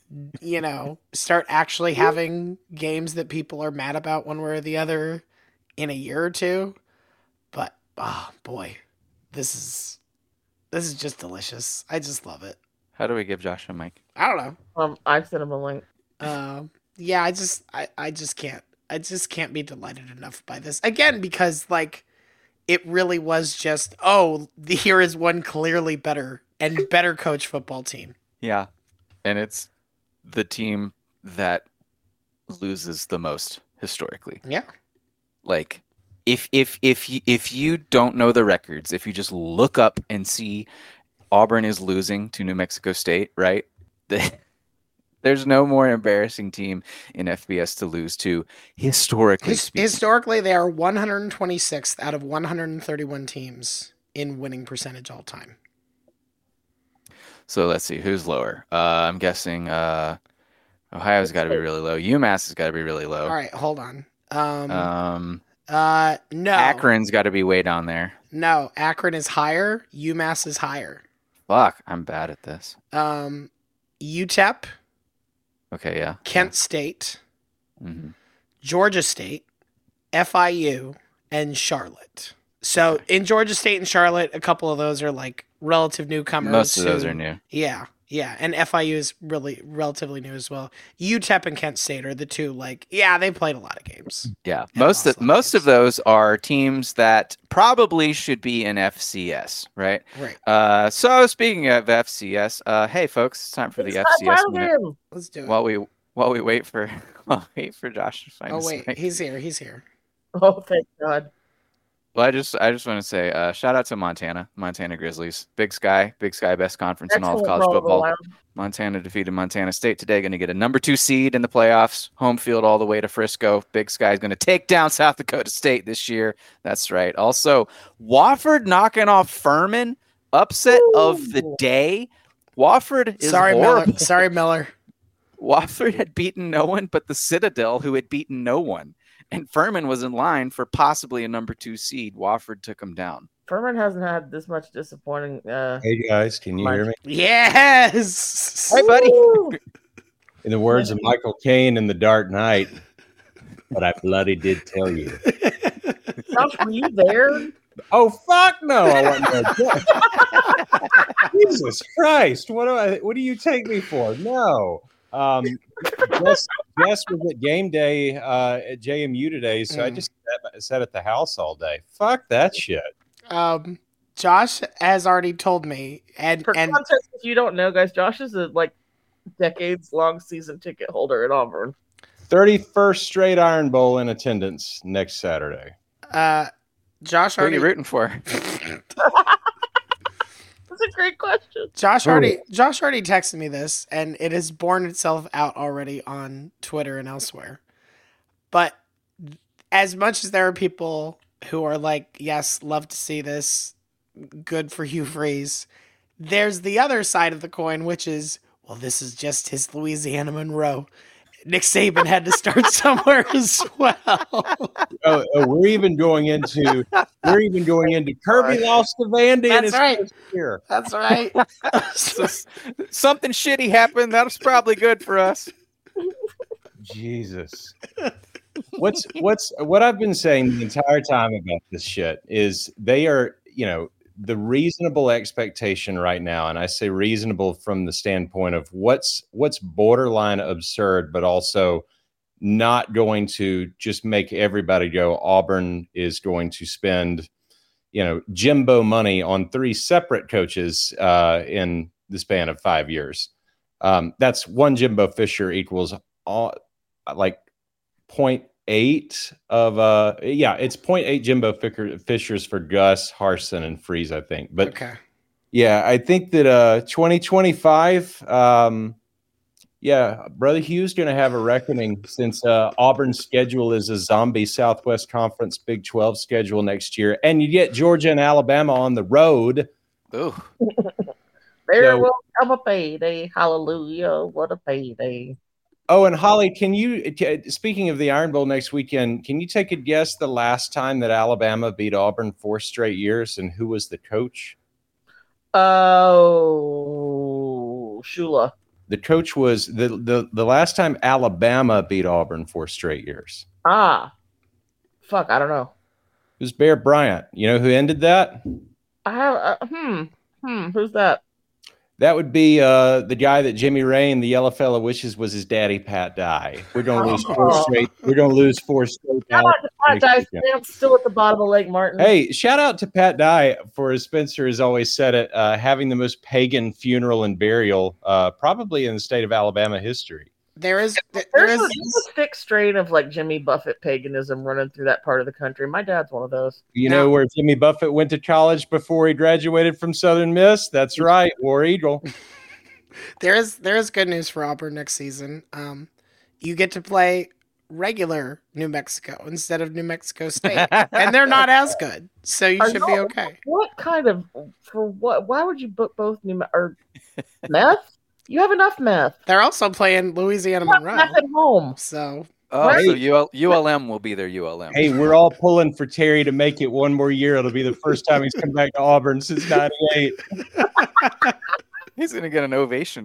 start actually having games that people are mad about one way or the other in a year or two. But oh boy, this is just delicious. I just love it. How do we give Josh a mic? I don't know. I sent him a link. Yeah, I just can't be delighted enough by this again, because like it really was just, here is one clearly better coach football team. Yeah, and it's the team that loses the most historically. Yeah, like if you don't know the records, if you just look up and see Auburn is losing to New Mexico State, right? There's no more embarrassing team in FBS to lose to, historically speaking. Historically, they are 126th out of 131 teams in winning percentage all time. So let's see, who's lower? I'm guessing Ohio's got to be really low. UMass has got to be really low. All right, hold on. No. Akron's got to be way down there. No, Akron is higher. UMass is higher. Fuck, I'm bad at this. UTEP. Okay, yeah. Kent State. Mm-hmm. Georgia State. FIU. And Charlotte. So in Georgia State and Charlotte, a couple of those are like relative newcomers. Most of those are new. Yeah. Yeah. And FIU is really relatively new as well. UTEP and Kent State are the two, they played a lot of games. Yeah. Most of those are teams that probably should be in FCS, right? Right. So speaking of FCS, hey folks, it's time for the FCS minute. Let's do it. While we wait for Josh to find. Oh wait, he's here. Oh, thank God. Well, I just want to say shout out to Montana Grizzlies. Big Sky, best conference in all of college football. Montana defeated Montana State today, going to get a number 2 seed in the playoffs. Home field all the way to Frisco. Big Sky is going to take down South Dakota State this year. That's right. Also, Wofford knocking off Furman. Upset of the day. Wofford is horrible. Sorry, Miller. Wofford had beaten no one but the Citadel, who had beaten no one. And Furman was in line for possibly a number 2 seed. Wofford took him down. Furman hasn't had this much disappointing. Hey guys, can you hear me? Yes. Hey, buddy. In the words of Michael Caine in The Dark Knight, but I bloody did tell you. Josh, were you there? Oh fuck no! I wasn't there. Jesus Christ! What do you take me for? No. Jess was at game day at JMU today, so I just sat at the house all day. Fuck that shit. Josh has already told me, and context, if you don't know, guys, Josh is a decades-long season ticket holder at Auburn. 31st straight Iron Bowl in attendance next Saturday. Josh, who are you rooting for? That's a great question. Josh already texted me this, and it has borne itself out already on Twitter and elsewhere. But as much as there are people who are like, yes, love to see this, good for Hugh Freeze, there's the other side of the coin, which is, well, this is just his Louisiana Monroe. Nick Saban had to start somewhere as well. We're even going into Kirby lost to Vandy. That's right. That's right. Something shitty happened. That was probably good for us. Jesus. What I've been saying the entire time about this shit is they are, the reasonable expectation right now, and I say reasonable from the standpoint of what's borderline absurd, but also not going to just make everybody go, Auburn is going to spend, Jimbo money on 3 separate coaches in the span of 5 years. That's one Jimbo Fisher equals all, 0.8 of it's 0.8 Jimbo Fishers for Gus, Harsin, and Freeze, I think. But okay. Yeah, I think that 2025, Brother Hugh's going to have a reckoning since Auburn's schedule is a zombie Southwest Conference Big 12 schedule next year, and you get Georgia and Alabama on the road. Ooh. There will come a payday. Hallelujah! What a payday. Oh, and Holly, can you, speaking of the Iron Bowl next weekend, can you take a guess the last time that Alabama beat Auburn 4 straight years, and who was the coach? Oh, Shula. The coach was the last time Alabama beat Auburn 4 straight years. Fuck, I don't know. It was Bear Bryant. You know who ended that? I have who's that? That would be the guy that Jimmy Ray and the yellow fella wishes was his daddy, Pat Dye. We're gonna lose 4 straight. We're gonna lose 4 straight. Shout out to Pat Dye. I'm still at the bottom of Lake Martin. Hey, shout out to Pat Dye for, as Spencer has always said it, having the most pagan funeral and burial probably in the state of Alabama history. There's a thick strain of like Jimmy Buffett paganism running through that part of the country. My dad's one of those. You know where Jimmy Buffett went to college before he graduated from Southern Miss? That's right, War Eagle. There is good news for Auburn next season. You get to play regular New Mexico instead of New Mexico State, and they're not as good, so you should be okay. What kind of why would you book both or meth? You have enough meth. They're also playing Louisiana Monroe. Meth at home. So ULM will be their ULM. Hey, we're all pulling for Terry to make it one more year. It'll be the first time he's come back to Auburn since '98. He's going to get an ovation.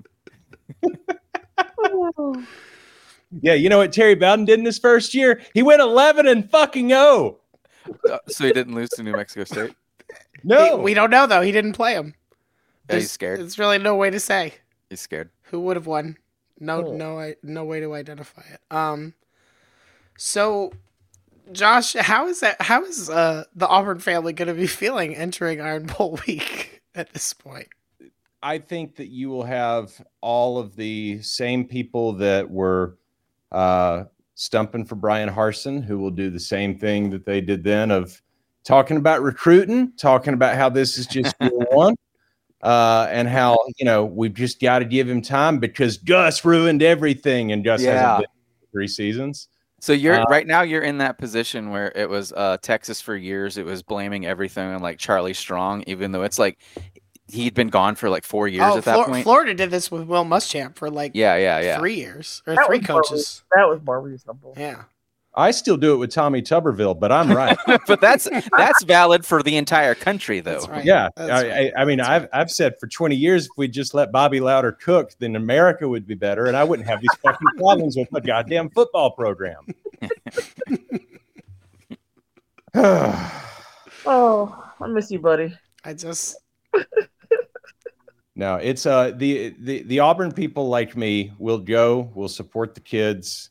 Yeah, you know what Terry Bowden did in his first year? He went 11-0. So he didn't lose to New Mexico State? No. We don't know, though. He didn't play him. Yeah, he's scared. There's really no way to say. He's scared. Who would have won? No way to identify it. So, Josh, how is the Auburn family going to be feeling entering Iron Bowl week at this point? I think that you will have all of the same people that were stumping for Brian Harsin, who will do the same thing that they did then of talking about recruiting, talking about how this is just year one. And how, we've just got to give him time because Gus ruined everything, and Gus hasn't been 3 seasons. So right now you're in that position where it was Texas for years. It was blaming everything on like Charlie Strong, even though it's like he'd been gone for like 4 years at that point. Florida did this with Will Muschamp for like 3 years or that 3 coaches. That was more reasonable. Yeah. I still do it with Tommy Tuberville, but I'm right. But that's valid for the entire country, though. That's right. Yeah, I mean, I've said for 20 years, if we just let Bobby Louder cook, then America would be better, and I wouldn't have these fucking problems with my goddamn football program. Oh, I miss you, buddy. No, it's the Auburn people like me will go. We'll support the kids.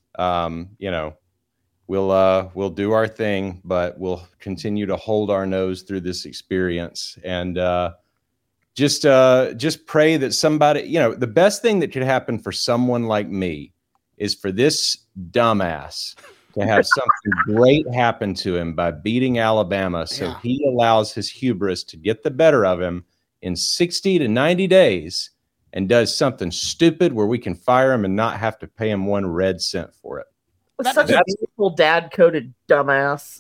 We'll do our thing, but we'll continue to hold our nose through this experience and just pray that somebody, the best thing that could happen for someone like me is for this dumbass to have something great happen to him by beating Alabama. So he allows his hubris to get the better of him in 60 to 90 days and does something stupid where we can fire him and not have to pay him 1 red cent for it. Such a beautiful dad-coded dumbass.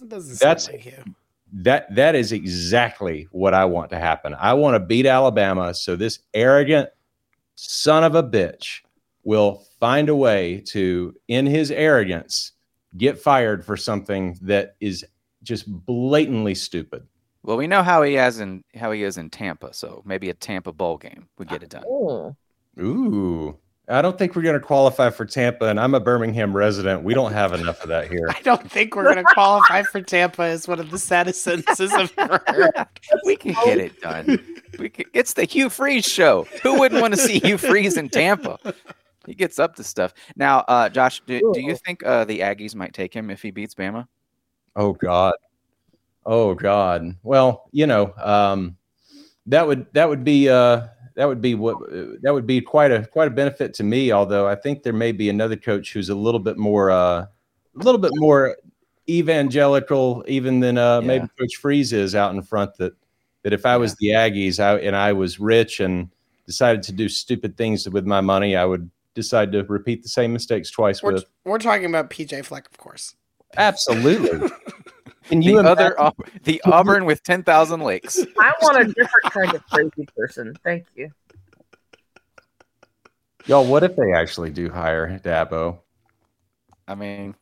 That is exactly what I want to happen. I want to beat Alabama so this arrogant son of a bitch will find a way to, in his arrogance, get fired for something that is just blatantly stupid. Well, we know how he is in Tampa, so maybe a Tampa bowl game would get it done. Ooh. I don't think we're going to qualify for Tampa, and I'm a Birmingham resident. We don't have enough of that here. I don't think we're going to qualify for Tampa is one of the saddest sentences I've ever heard. We can get it done. It's the Hugh Freeze show. Who wouldn't want to see Hugh Freeze in Tampa? He gets up to stuff. Now, Josh, do you think the Aggies might take him if he beats Bama? Oh, God. Well, that would be quite a benefit to me. Although I think there may be another coach who's a little bit more evangelical, even than maybe Coach Freeze is out in front. That if I was the Aggies and I was rich and decided to do stupid things with my money, I would decide to repeat the same mistakes twice. We're talking about PJ Fleck, of course. Absolutely. The Auburn with 10,000 lakes. I want a different kind of crazy person. Thank you. Y'all, what if they actually do hire Dabo? I mean,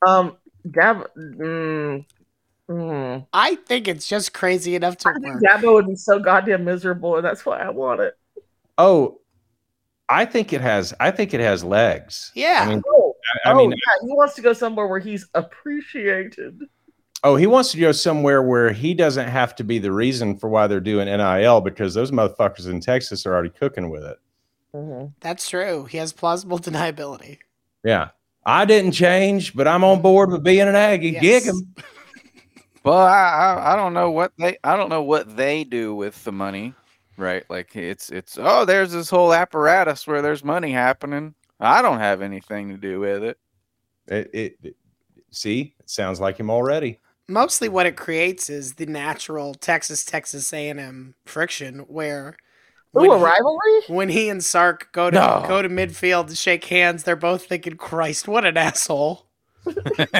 I think it's just crazy enough to work. Dabo would be so goddamn miserable, and that's why I want it. Oh, I think it has legs. Yeah. I mean, he wants to go somewhere where he's appreciated. Oh, he wants to go somewhere where he doesn't have to be the reason for why they're doing NIL, because those motherfuckers in Texas are already cooking with it. Mm-hmm. That's true. He has plausible deniability. Yeah. I didn't change, but I'm on board with being an Aggie. Yes. Gig him. Well, I don't know what they do with the money, right? Like it's there's this whole apparatus where there's money happening. I don't have anything to do with it. See, it sounds like him already. Mostly what it creates is the natural Texas A&M friction where a rivalry? When he and Sark go to midfield to shake hands, they're both thinking, Christ, what an asshole. I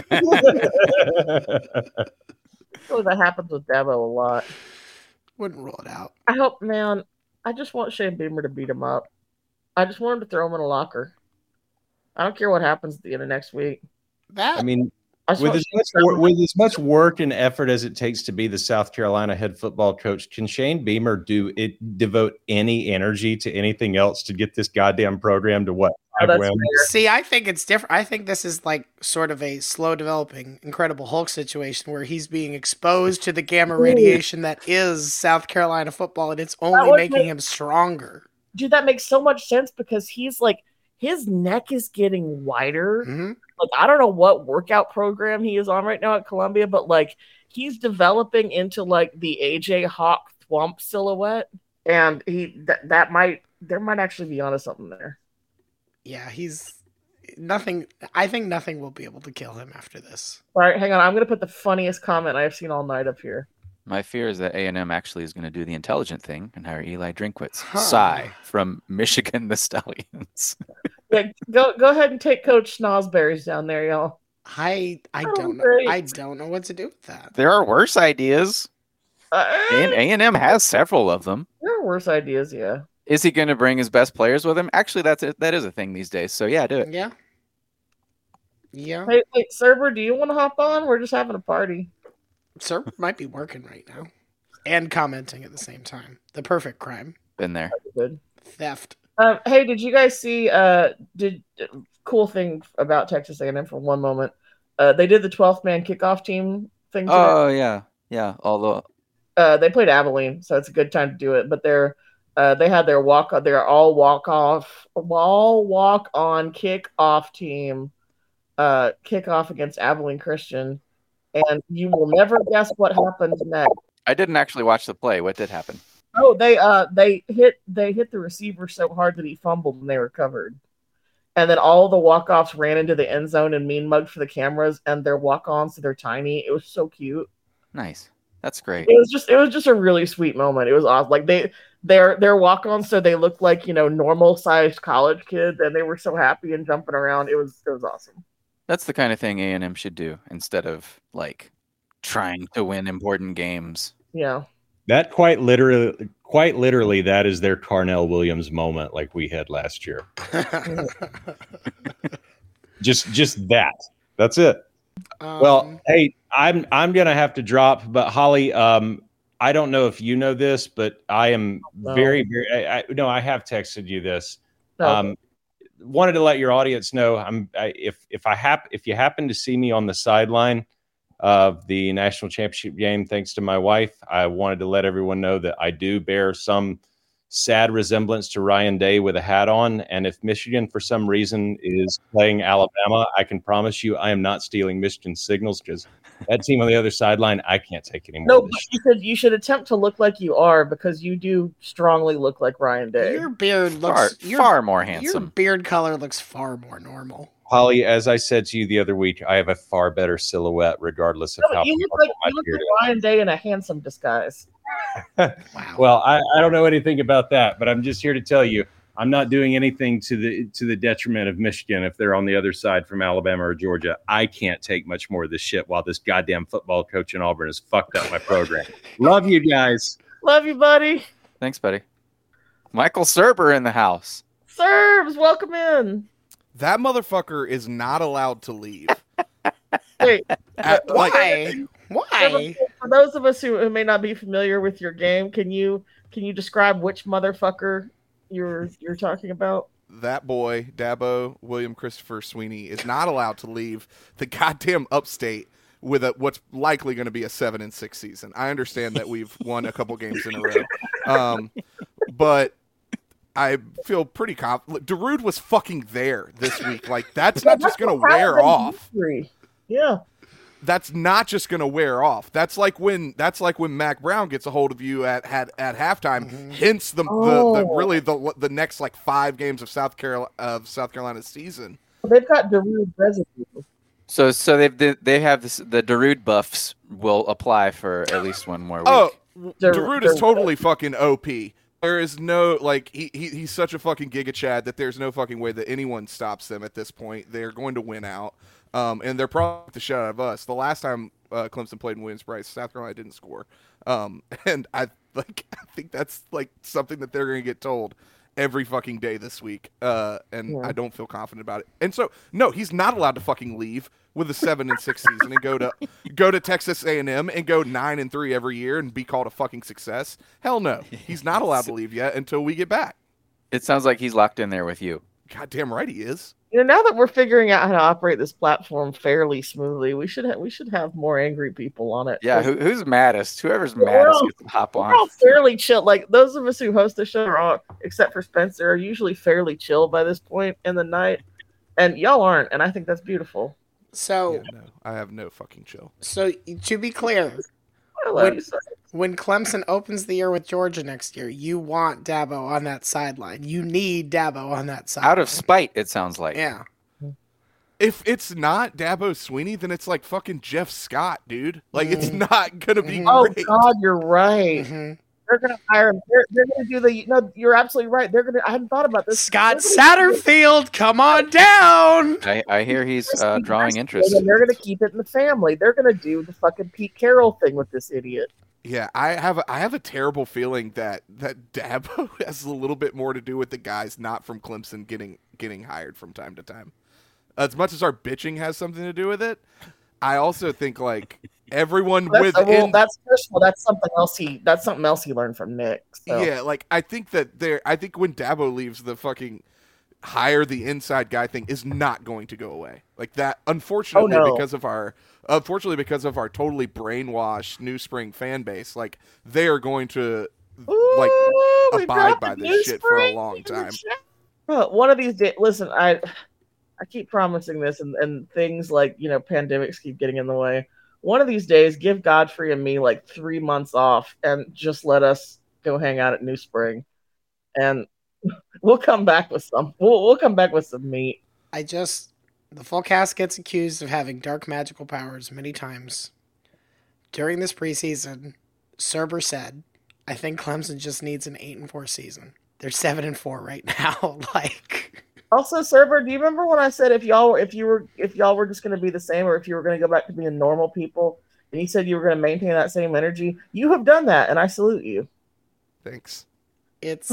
feel like that happens with Dabo a lot. Wouldn't rule it out. I just want Shane Beamer to beat him up. I just want him to throw him in a locker. I don't care what happens at the end of next week. With as much work and effort as it takes to be the South Carolina head football coach, can Shane Beamer devote any energy to anything else to get this goddamn program to what? See, I think it's different. I think this is like sort of a slow developing Incredible Hulk situation where he's being exposed to the gamma radiation that is South Carolina football, and it's only making him stronger. Dude, that makes so much sense because he's like, his neck is getting wider. Mm-hmm. Like, I don't know what workout program he is on right now at Columbia, but like he's developing into like the AJ Hawk Thwomp silhouette, and there might actually be onto something there. Yeah, nothing. I think nothing will be able to kill him after this. All right, hang on. I'm going to put the funniest comment I've seen all night up here. My fear is that A&M actually is going to do the intelligent thing and hire Eli Drinkwitz, Cy from Michigan the Stallions. Yeah, go ahead and take Coach Snosberries down there, y'all. I don't know. I don't know what to do with that. There are worse ideas. And A&M has several of them. There are worse ideas, yeah. Is he going to bring his best players with him? Actually, that is a thing these days. So yeah, do it. Yeah. Yeah. Hey, server, do you want to hop on? We're just having a party. Server might be working right now and commenting at the same time. The perfect crime. Been there. Good. Theft. Hey, did you guys see? Cool thing about Texas A&M for one moment. They did the 12th man kickoff team thing today. Oh yeah. Although they played Abilene, so it's a good time to do it. But they had their they're all walk on kickoff team, kickoff against Abilene Christian, and you will never guess what happened next. I didn't actually watch the play. What did happen? Oh, they hit the receiver so hard that he fumbled and they recovered. And then all the walk-offs ran into the end zone and mean mugged for the cameras, and they're walk-ons, so they're tiny. It was so cute. Nice. That's great. It was just a really sweet moment. It was awesome. Like they're walk-ons, so they looked like, normal-sized college kids, and they were so happy and jumping around. It was awesome. That's the kind of thing A&M should do instead of like trying to win important games. Yeah. That quite literally, that is their Carnell Williams moment, like we had last year. just that. That's it. Well, hey, I'm gonna have to drop, but Holly, I don't know if you know this, but I am very, very. I have texted you this. No. Wanted to let your audience know. If you happen to see me on the sideline of the national championship game, thanks to my wife, I wanted to let everyone know that I do bear some sad resemblance to Ryan Day with a hat on. And if Michigan, for some reason, is playing Alabama, I can promise you I am not stealing Michigan signals, because that team on the other sideline, I can't take anymore. No, but you should attempt to look like you are, because you do strongly look like Ryan Day. Your beard looks far more handsome. Your beard color looks far more normal. Holly, as I said to you the other week, I have a far better silhouette, regardless of how. You look like Ryan Day in a handsome disguise. Wow. Well, I don't know anything about that, but I'm just here to tell you, I'm not doing anything to the detriment of Michigan if they're on the other side from Alabama or Georgia. I can't take much more of this shit while this goddamn football coach in Auburn has fucked up my program. Love you guys. Love you, buddy. Thanks, buddy. Michael Serber in the house. Serbs, welcome in. That motherfucker is not allowed to leave. Wait, why? Why? For those of us who may not be familiar with your game, can you describe which motherfucker you're talking about? that boy, Dabo, William Christopher Sweeney, is not allowed to leave the goddamn upstate with what's likely going to be a 7-6 season. I understand that we've won a couple games in a row. But I feel pretty confident. Darude was fucking there this week. Like, that's not just going to wear off. Yeah. That's not just going to wear off. That's like when Mac Brown gets a hold of you at halftime. Hence the next like 5 games of South Carolina's season. They've got Darude residue. So they have this. The Darude buffs will apply for at least one more week. Oh, Darude is totally fucking OP. There is no like he's such a fucking Giga Chad that there's no fucking way that anyone stops them at this point. They're going to win out. And they're probably the shit out of us. The last time Clemson played in Williams-Brice, South Carolina didn't score. And I think that's like something that they're going to get told every fucking day this week. I don't feel confident about it. And so, no, he's not allowed to fucking leave with a 7-6 season and go to Texas A&M and go 9-3 every year and be called a fucking success. Hell no, he's not allowed to leave yet until we get back. It sounds like he's locked in there with you. Goddamn right he is. Now that we're figuring out how to operate this platform fairly smoothly, we should have more angry people on it. Yeah, who's maddest? Whoever's maddest gets to hop on. We're all fairly chill. Like those of us who host the show, are all, except for Spencer, are usually fairly chill by this point in the night, and y'all aren't, and I think that's beautiful. So no, I have no fucking chill. So to be clear, when Clemson opens the year with Georgia next year, you want Dabo on that sideline. You need Dabo on that sideline. Out of spite, it sounds like. Yeah. If it's not Dabo Sweeney, then it's like fucking Jeff Scott, dude. Like, it's not going to be great. Oh, God, you're right. They're going to hire him. They're going to do the... No, you're absolutely right. I hadn't thought about this. Scott Satterfield, come on down. I hear he's drawing interest. And they're going to keep it in the family. They're going to do the fucking Pete Carroll thing with this idiot. Yeah, I have a terrible feeling that Dabo has a little bit more to do with the guys not from Clemson getting hired from time to time. As much as our bitching has something to do with it, I also think like everyone within that's something else he learned from Nick. So. Yeah, like I think when Dabo leaves, the fucking hire the inside guy thing is not going to go away. Like that, unfortunately, because of our totally brainwashed New Spring fan base, like they are going to abide by this shit for a long time. One of these days, listen, I keep promising this, and things like pandemics keep getting in the way. One of these days, give Godfrey and me like 3 months off, and just let us go hang out at New Spring, and we'll come back with some. We'll come back with some meat. The full cast gets accused of having dark magical powers many times. During this preseason, Cerber said, "I think Clemson just needs an 8-4 season. They're 7-4 right now." Like. Also, Cerber, do you remember when I said if y'all were just going to be the same, or if you were going to go back to being normal people, and you said you were going to maintain that same energy? You have done that, and I salute you. Thanks. It's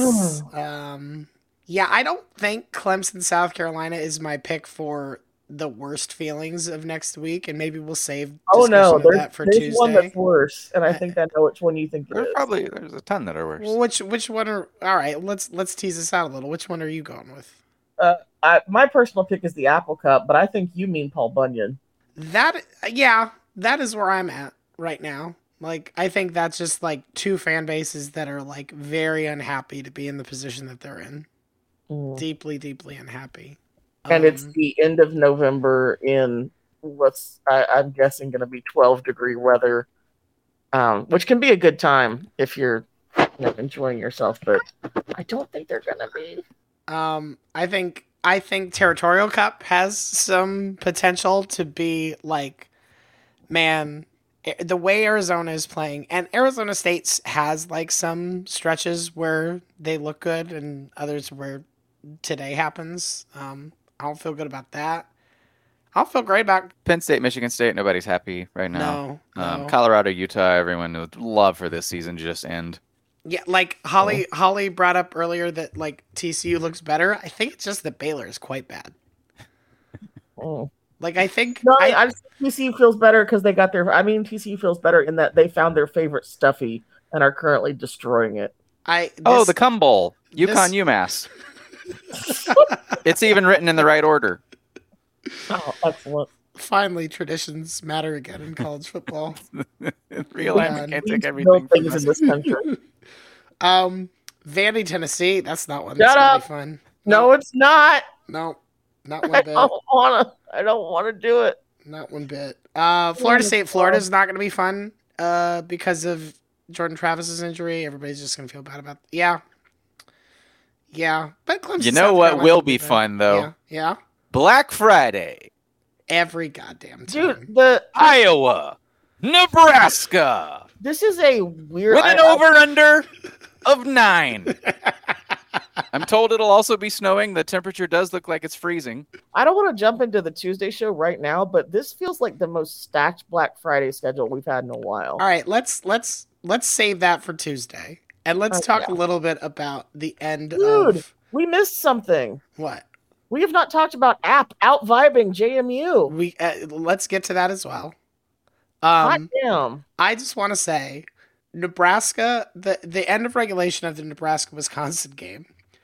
yeah, I don't think Clemson, South Carolina is my pick for the worst feelings of next week, and maybe we'll save discussion of that for Tuesday. There's one that's worse, and I think I know which one you think it is. There's a ton that are worse. Well, which one are all right? Let's tease this out a little. Which one are you going with? My personal pick is the Apple Cup, but I think you mean Paul Bunyan. That is where I'm at right now. Like, I think that's just like two fan bases that are like very unhappy to be in the position that they're in. Deeply, deeply unhappy. And it's the end of November in what's I'm guessing going to be 12-degree weather, which can be a good time if you're enjoying yourself, but I don't think they're going to be. I think Territorial Cup has some potential to be like, man, the way Arizona is playing, and Arizona State has like some stretches where they look good and others where today happens. I don't feel good about that. I don't feel great about Penn State, Michigan State. Nobody's happy right now. No. Colorado, Utah. Everyone would love for this season to just end. Yeah, like Holly brought up earlier that like TCU looks better. I think it's just that Baylor is quite bad. Like I think TCU feels better because they got their. I mean, TCU feels better in that they found their favorite stuffy and are currently destroying it. The Cum Bowl, UConn, UMass. It's even written in the right order. Oh, excellent. Finally, traditions matter again in college football. In real life, God. you can't take No everything from things in us. this country. Vandy, Tennessee. That's not one Shut that's gonna up. be fun. No, it's not. No, not I one bit. don't wanna. I don't want to do it. Not one bit. Florida State, Florida's not gonna be fun. Because of Jordan Travis's injury. Everybody's just gonna feel bad about. Yeah. But Clemson. You know South what Carolina will will be bad. fun though? Yeah. Black Friday, Every goddamn time. Dude, Iowa, Nebraska, this is a weird. with an over/under of 9. I'm told it'll also be snowing. The temperature does look like it's freezing. I don't want to jump into the Tuesday show right now, but this feels like the most stacked Black Friday schedule we've had in a while. All right, let's save that for Tuesday, and let's talk a little bit about the end of We missed something. what We have not talked about App out vibing JMU. we. Let's get to that as well. Hot damn. I just want to say, Nebraska, the end of regulation of the Nebraska-Wisconsin game.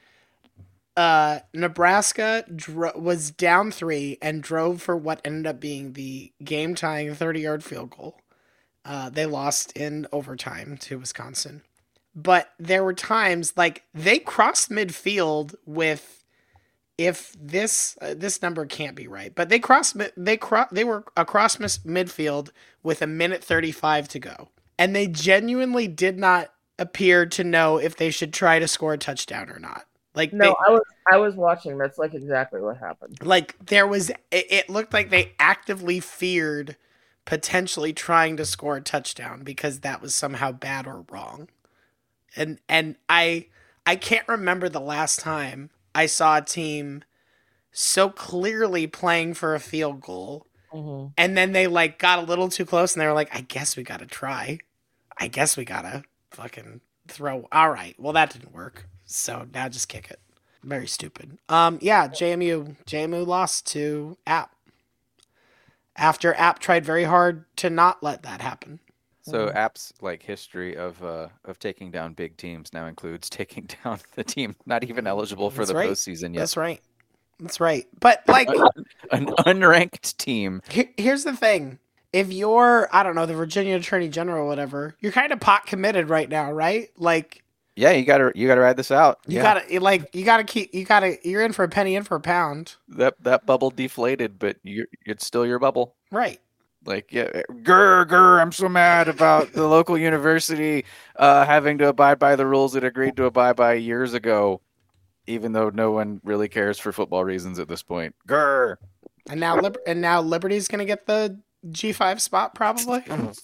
Nebraska was down 3 and drove for what ended up being the game-tying 30-yard field goal. They lost in overtime to Wisconsin. But there were times, like, they crossed midfield with, if this number can't be right, but they were across midfield with 1:35 to go. And they genuinely did not appear to know if they should try to score a touchdown or not. Like, No, I was watching. That's like exactly what happened. like there was, it looked like they actively feared potentially trying to score a touchdown because that was somehow bad or wrong. And I can't remember the last time I saw a team so clearly playing for a field goal, and then they like got a little too close and they were like, I guess we got to try. I guess we got to fucking throw. All right. Well, that didn't work. So now just kick it. Very stupid. Yeah, JMU lost to App. After App tried very hard to not let that happen. So App's like history of taking down big teams now includes taking down the team not even eligible for That's the right. postseason yet. That's right. But like An unranked team. here's the thing. If you're, I don't know, the Virginia Attorney General or whatever, you're kind of pot committed right now, right? Like, Yeah, you gotta ride this out. you're in for a penny, in for a pound. That bubble deflated, but it's still your bubble. Right. Like, yeah, grr, I'm so mad about the local university having to abide by the rules it agreed to abide by years ago, even though no one really cares for football reasons at this point. Grr. And now Liberty's gonna get the G5 spot probably.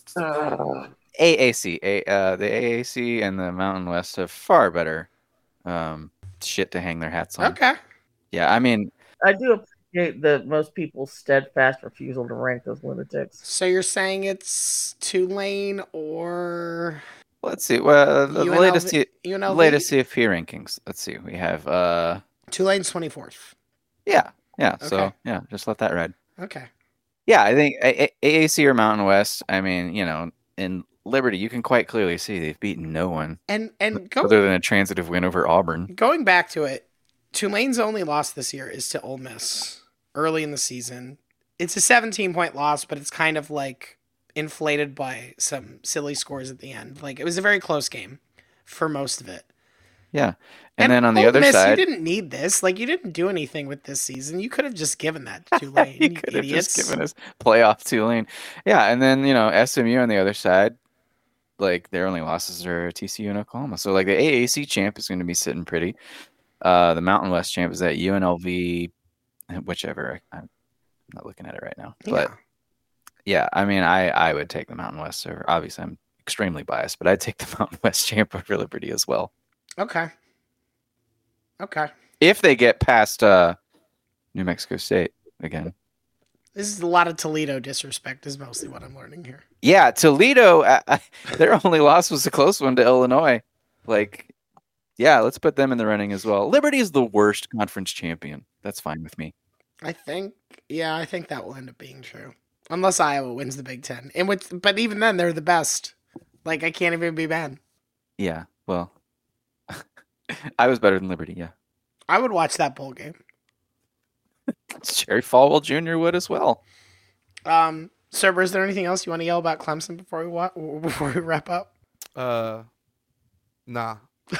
AAC, the AAC and the Mountain West have far better shit to hang their hats on. Okay. Yeah, I mean, I do appreciate the most people's steadfast refusal to rank those lunatics. So you're saying it's Tulane or let's see. Well, the UNLV? latest CFP rankings. Let's see. We have Tulane's 24th. Yeah. So Okay. yeah, just let that ride. Okay. Yeah, I think AAC or Mountain West. I mean, in Liberty, you can quite clearly see they've beaten no one And other than a transitive win over Auburn. going back to it, Tulane's only loss this year is to Ole Miss early in the season. It's a 17-point loss, but it's kind of like inflated by some silly scores at the end. Like, it was a very close game for most of it. Yeah. And then on the Ole other Miss, side, you didn't need this. Like, you didn't do anything with this season. You could have just given that to Tulane. you you could have idiots. just given us playoff Tulane. Yeah, and then SMU on the other side, like their only losses are TCU and Oklahoma. So like the AAC champ is going to be sitting pretty. The Mountain West champ is at UNLV, whichever. I'm not looking at it right now, but yeah, I mean, I would take the Mountain West over. Obviously, I'm extremely biased, but I'd take the Mountain West champ over Liberty as well. Okay. If they get past New Mexico State again. This is a lot of Toledo disrespect is mostly what I'm learning here. Yeah, Toledo, their only loss was a close one to Illinois. Like, yeah, let's put them in the running as well. Liberty is the worst conference champion. That's fine with me. I think that will end up being true. Unless Iowa wins the Big Ten. But even then, they're the best. Like, I can't even be mad. Yeah, well, I was better than Liberty, yeah. I would watch that bowl game. Jerry Falwell Jr. would as well. Cerber, is there anything else you want to yell about Clemson before we wrap up? Nah.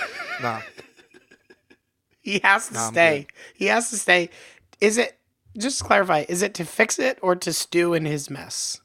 He has to stay. He has to stay. Is it, just to clarify, is it to fix it or to stew in his mess?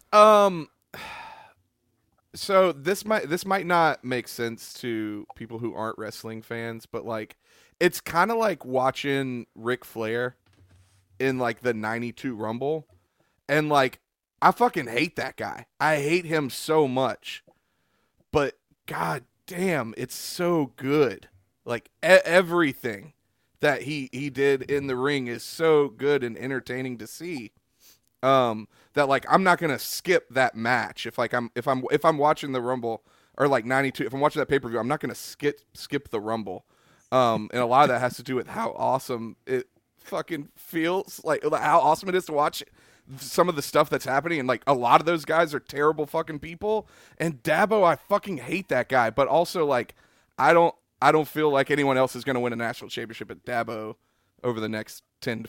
So this might not make sense to people who aren't wrestling fans, but like it's kind of like watching Ric Flair in like the 92 Rumble, and like I fucking hate that guy. I hate him so much. But god damn, it's so good. Like everything that he did in the ring is so good and entertaining to see. That like I'm not gonna skip that match if I'm watching the Rumble or like 92. If I'm watching that pay-per-view, I'm not gonna skip the Rumble. And a lot of that has to do with how awesome it fucking feels, like how awesome it is to watch some of the stuff that's happening. And like a lot of those guys are terrible fucking people. And Dabo, I fucking hate that guy, but also like I don't feel like anyone else is gonna win a national championship at Dabo over the next 10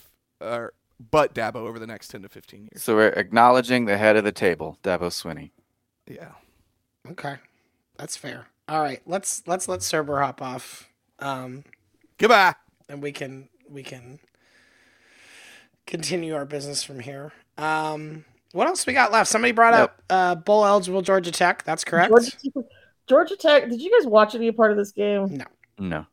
to 15 years. So we're acknowledging the head of the table, Dabo Swinney. Yeah. Okay. That's fair. All right. Let's let Cerber hop off. Goodbye. And we can continue our business from here. What else we got left? Somebody brought up bowl eligible Georgia Tech. That's correct. Georgia Tech. Did you guys watch any part of this game? No.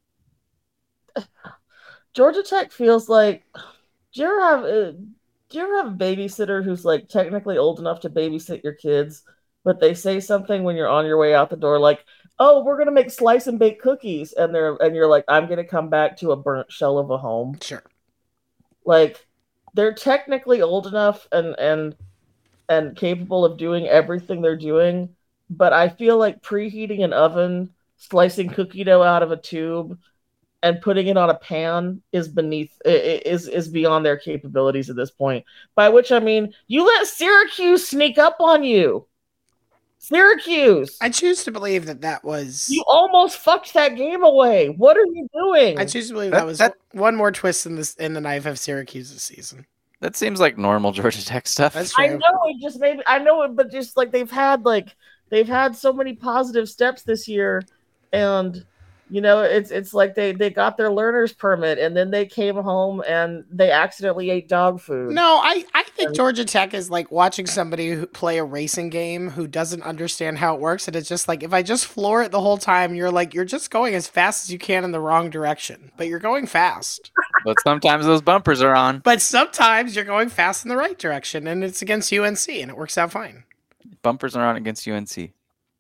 Georgia Tech feels like. Do you ever have a babysitter who's like technically old enough to babysit your kids, but they say something when you're on your way out the door, like, "Oh, we're gonna make slice and bake cookies," and you're like, "I'm gonna come back to a burnt shell of a home." Sure. Like, they're technically old enough and capable of doing everything they're doing, but I feel like preheating an oven, slicing cookie dough out of a tube, and putting it on a pan is beyond their capabilities at this point. By which I mean, you let Syracuse sneak up on you. Syracuse. I choose to believe that was. You almost fucked that game away. What are you doing? I choose to believe that was one more twist in the knife of Syracuse's season. That seems like normal Georgia Tech stuff. That's true. I know it, but just like they've had so many positive steps this year, and. You know, it's like they got their learner's permit and then they came home and they accidentally ate dog food. No, I think Georgia Tech is like watching somebody play a racing game who doesn't understand how it works. And it's just like, if I just floor it the whole time, you're just going as fast as you can in the wrong direction, but you're going fast. But sometimes those bumpers are on. But sometimes you're going fast in the right direction and it's against UNC and it works out fine. Bumpers are on against UNC.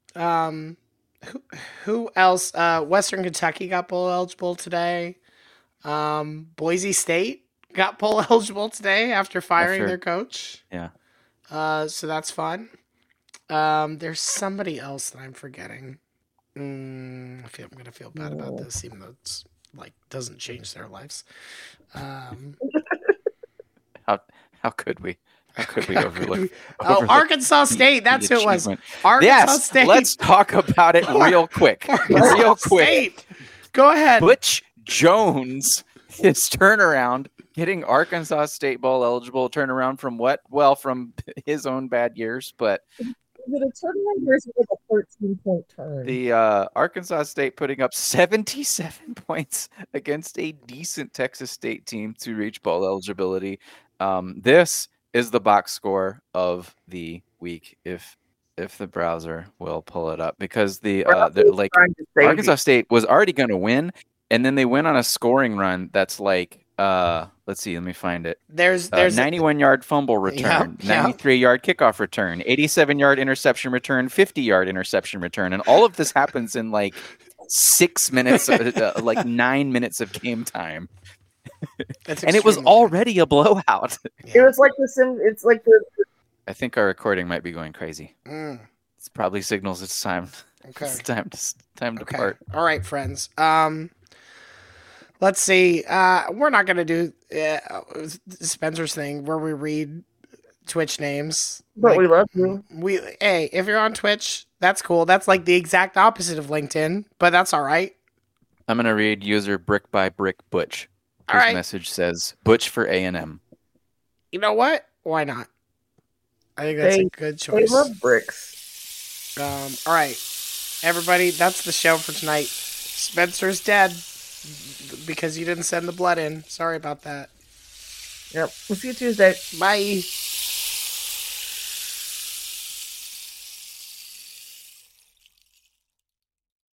Who else? Western Kentucky got bowl eligible today. Boise State got bowl eligible today after firing their coach. Yeah. So that's fun. There's somebody else that I'm forgetting. I'm gonna feel bad about this, even though it's like doesn't change their lives. How could we? How could we overlook? Arkansas State. That's who it was. Arkansas State. Let's talk about it real quick. Real quick. State. Go ahead. Butch Jones, his turnaround, getting Arkansas State bowl eligible turnaround from what? Well, from his own bad years, but is it a turnaround or is it like a 13-point turn? The Arkansas State putting up 77 points against a decent Texas State team to reach bowl eligibility. This is the box score of the week, if the browser will pull it up, because Arkansas State was already going to win, and then they went on a scoring run that's like let's see, let me find it. There's 91-yard fumble return, 93-yard kickoff return, 87-yard interception return, 50-yard interception return, and all of this happens in like 6 minutes, like 9 minutes of game time. And it was already a blowout. It was like it's like the. I think our recording might be going crazy. It's probably signals it's time. Okay. It's time to part. All right, friends. Let's see. We're not gonna do Spencer's thing where we read Twitch names. But we love you. If you're on Twitch, that's cool. That's like the exact opposite of LinkedIn, but that's all right. I'm gonna read user Brick by Brick Butch. All His right. message says Butch for A&M. You know what? Why not? I think that's a good They choice. love bricks. All right, everybody, that's the show for tonight. Spencer's dead because you didn't send the blood in. Sorry about that. Yep. We'll see you Tuesday. Bye.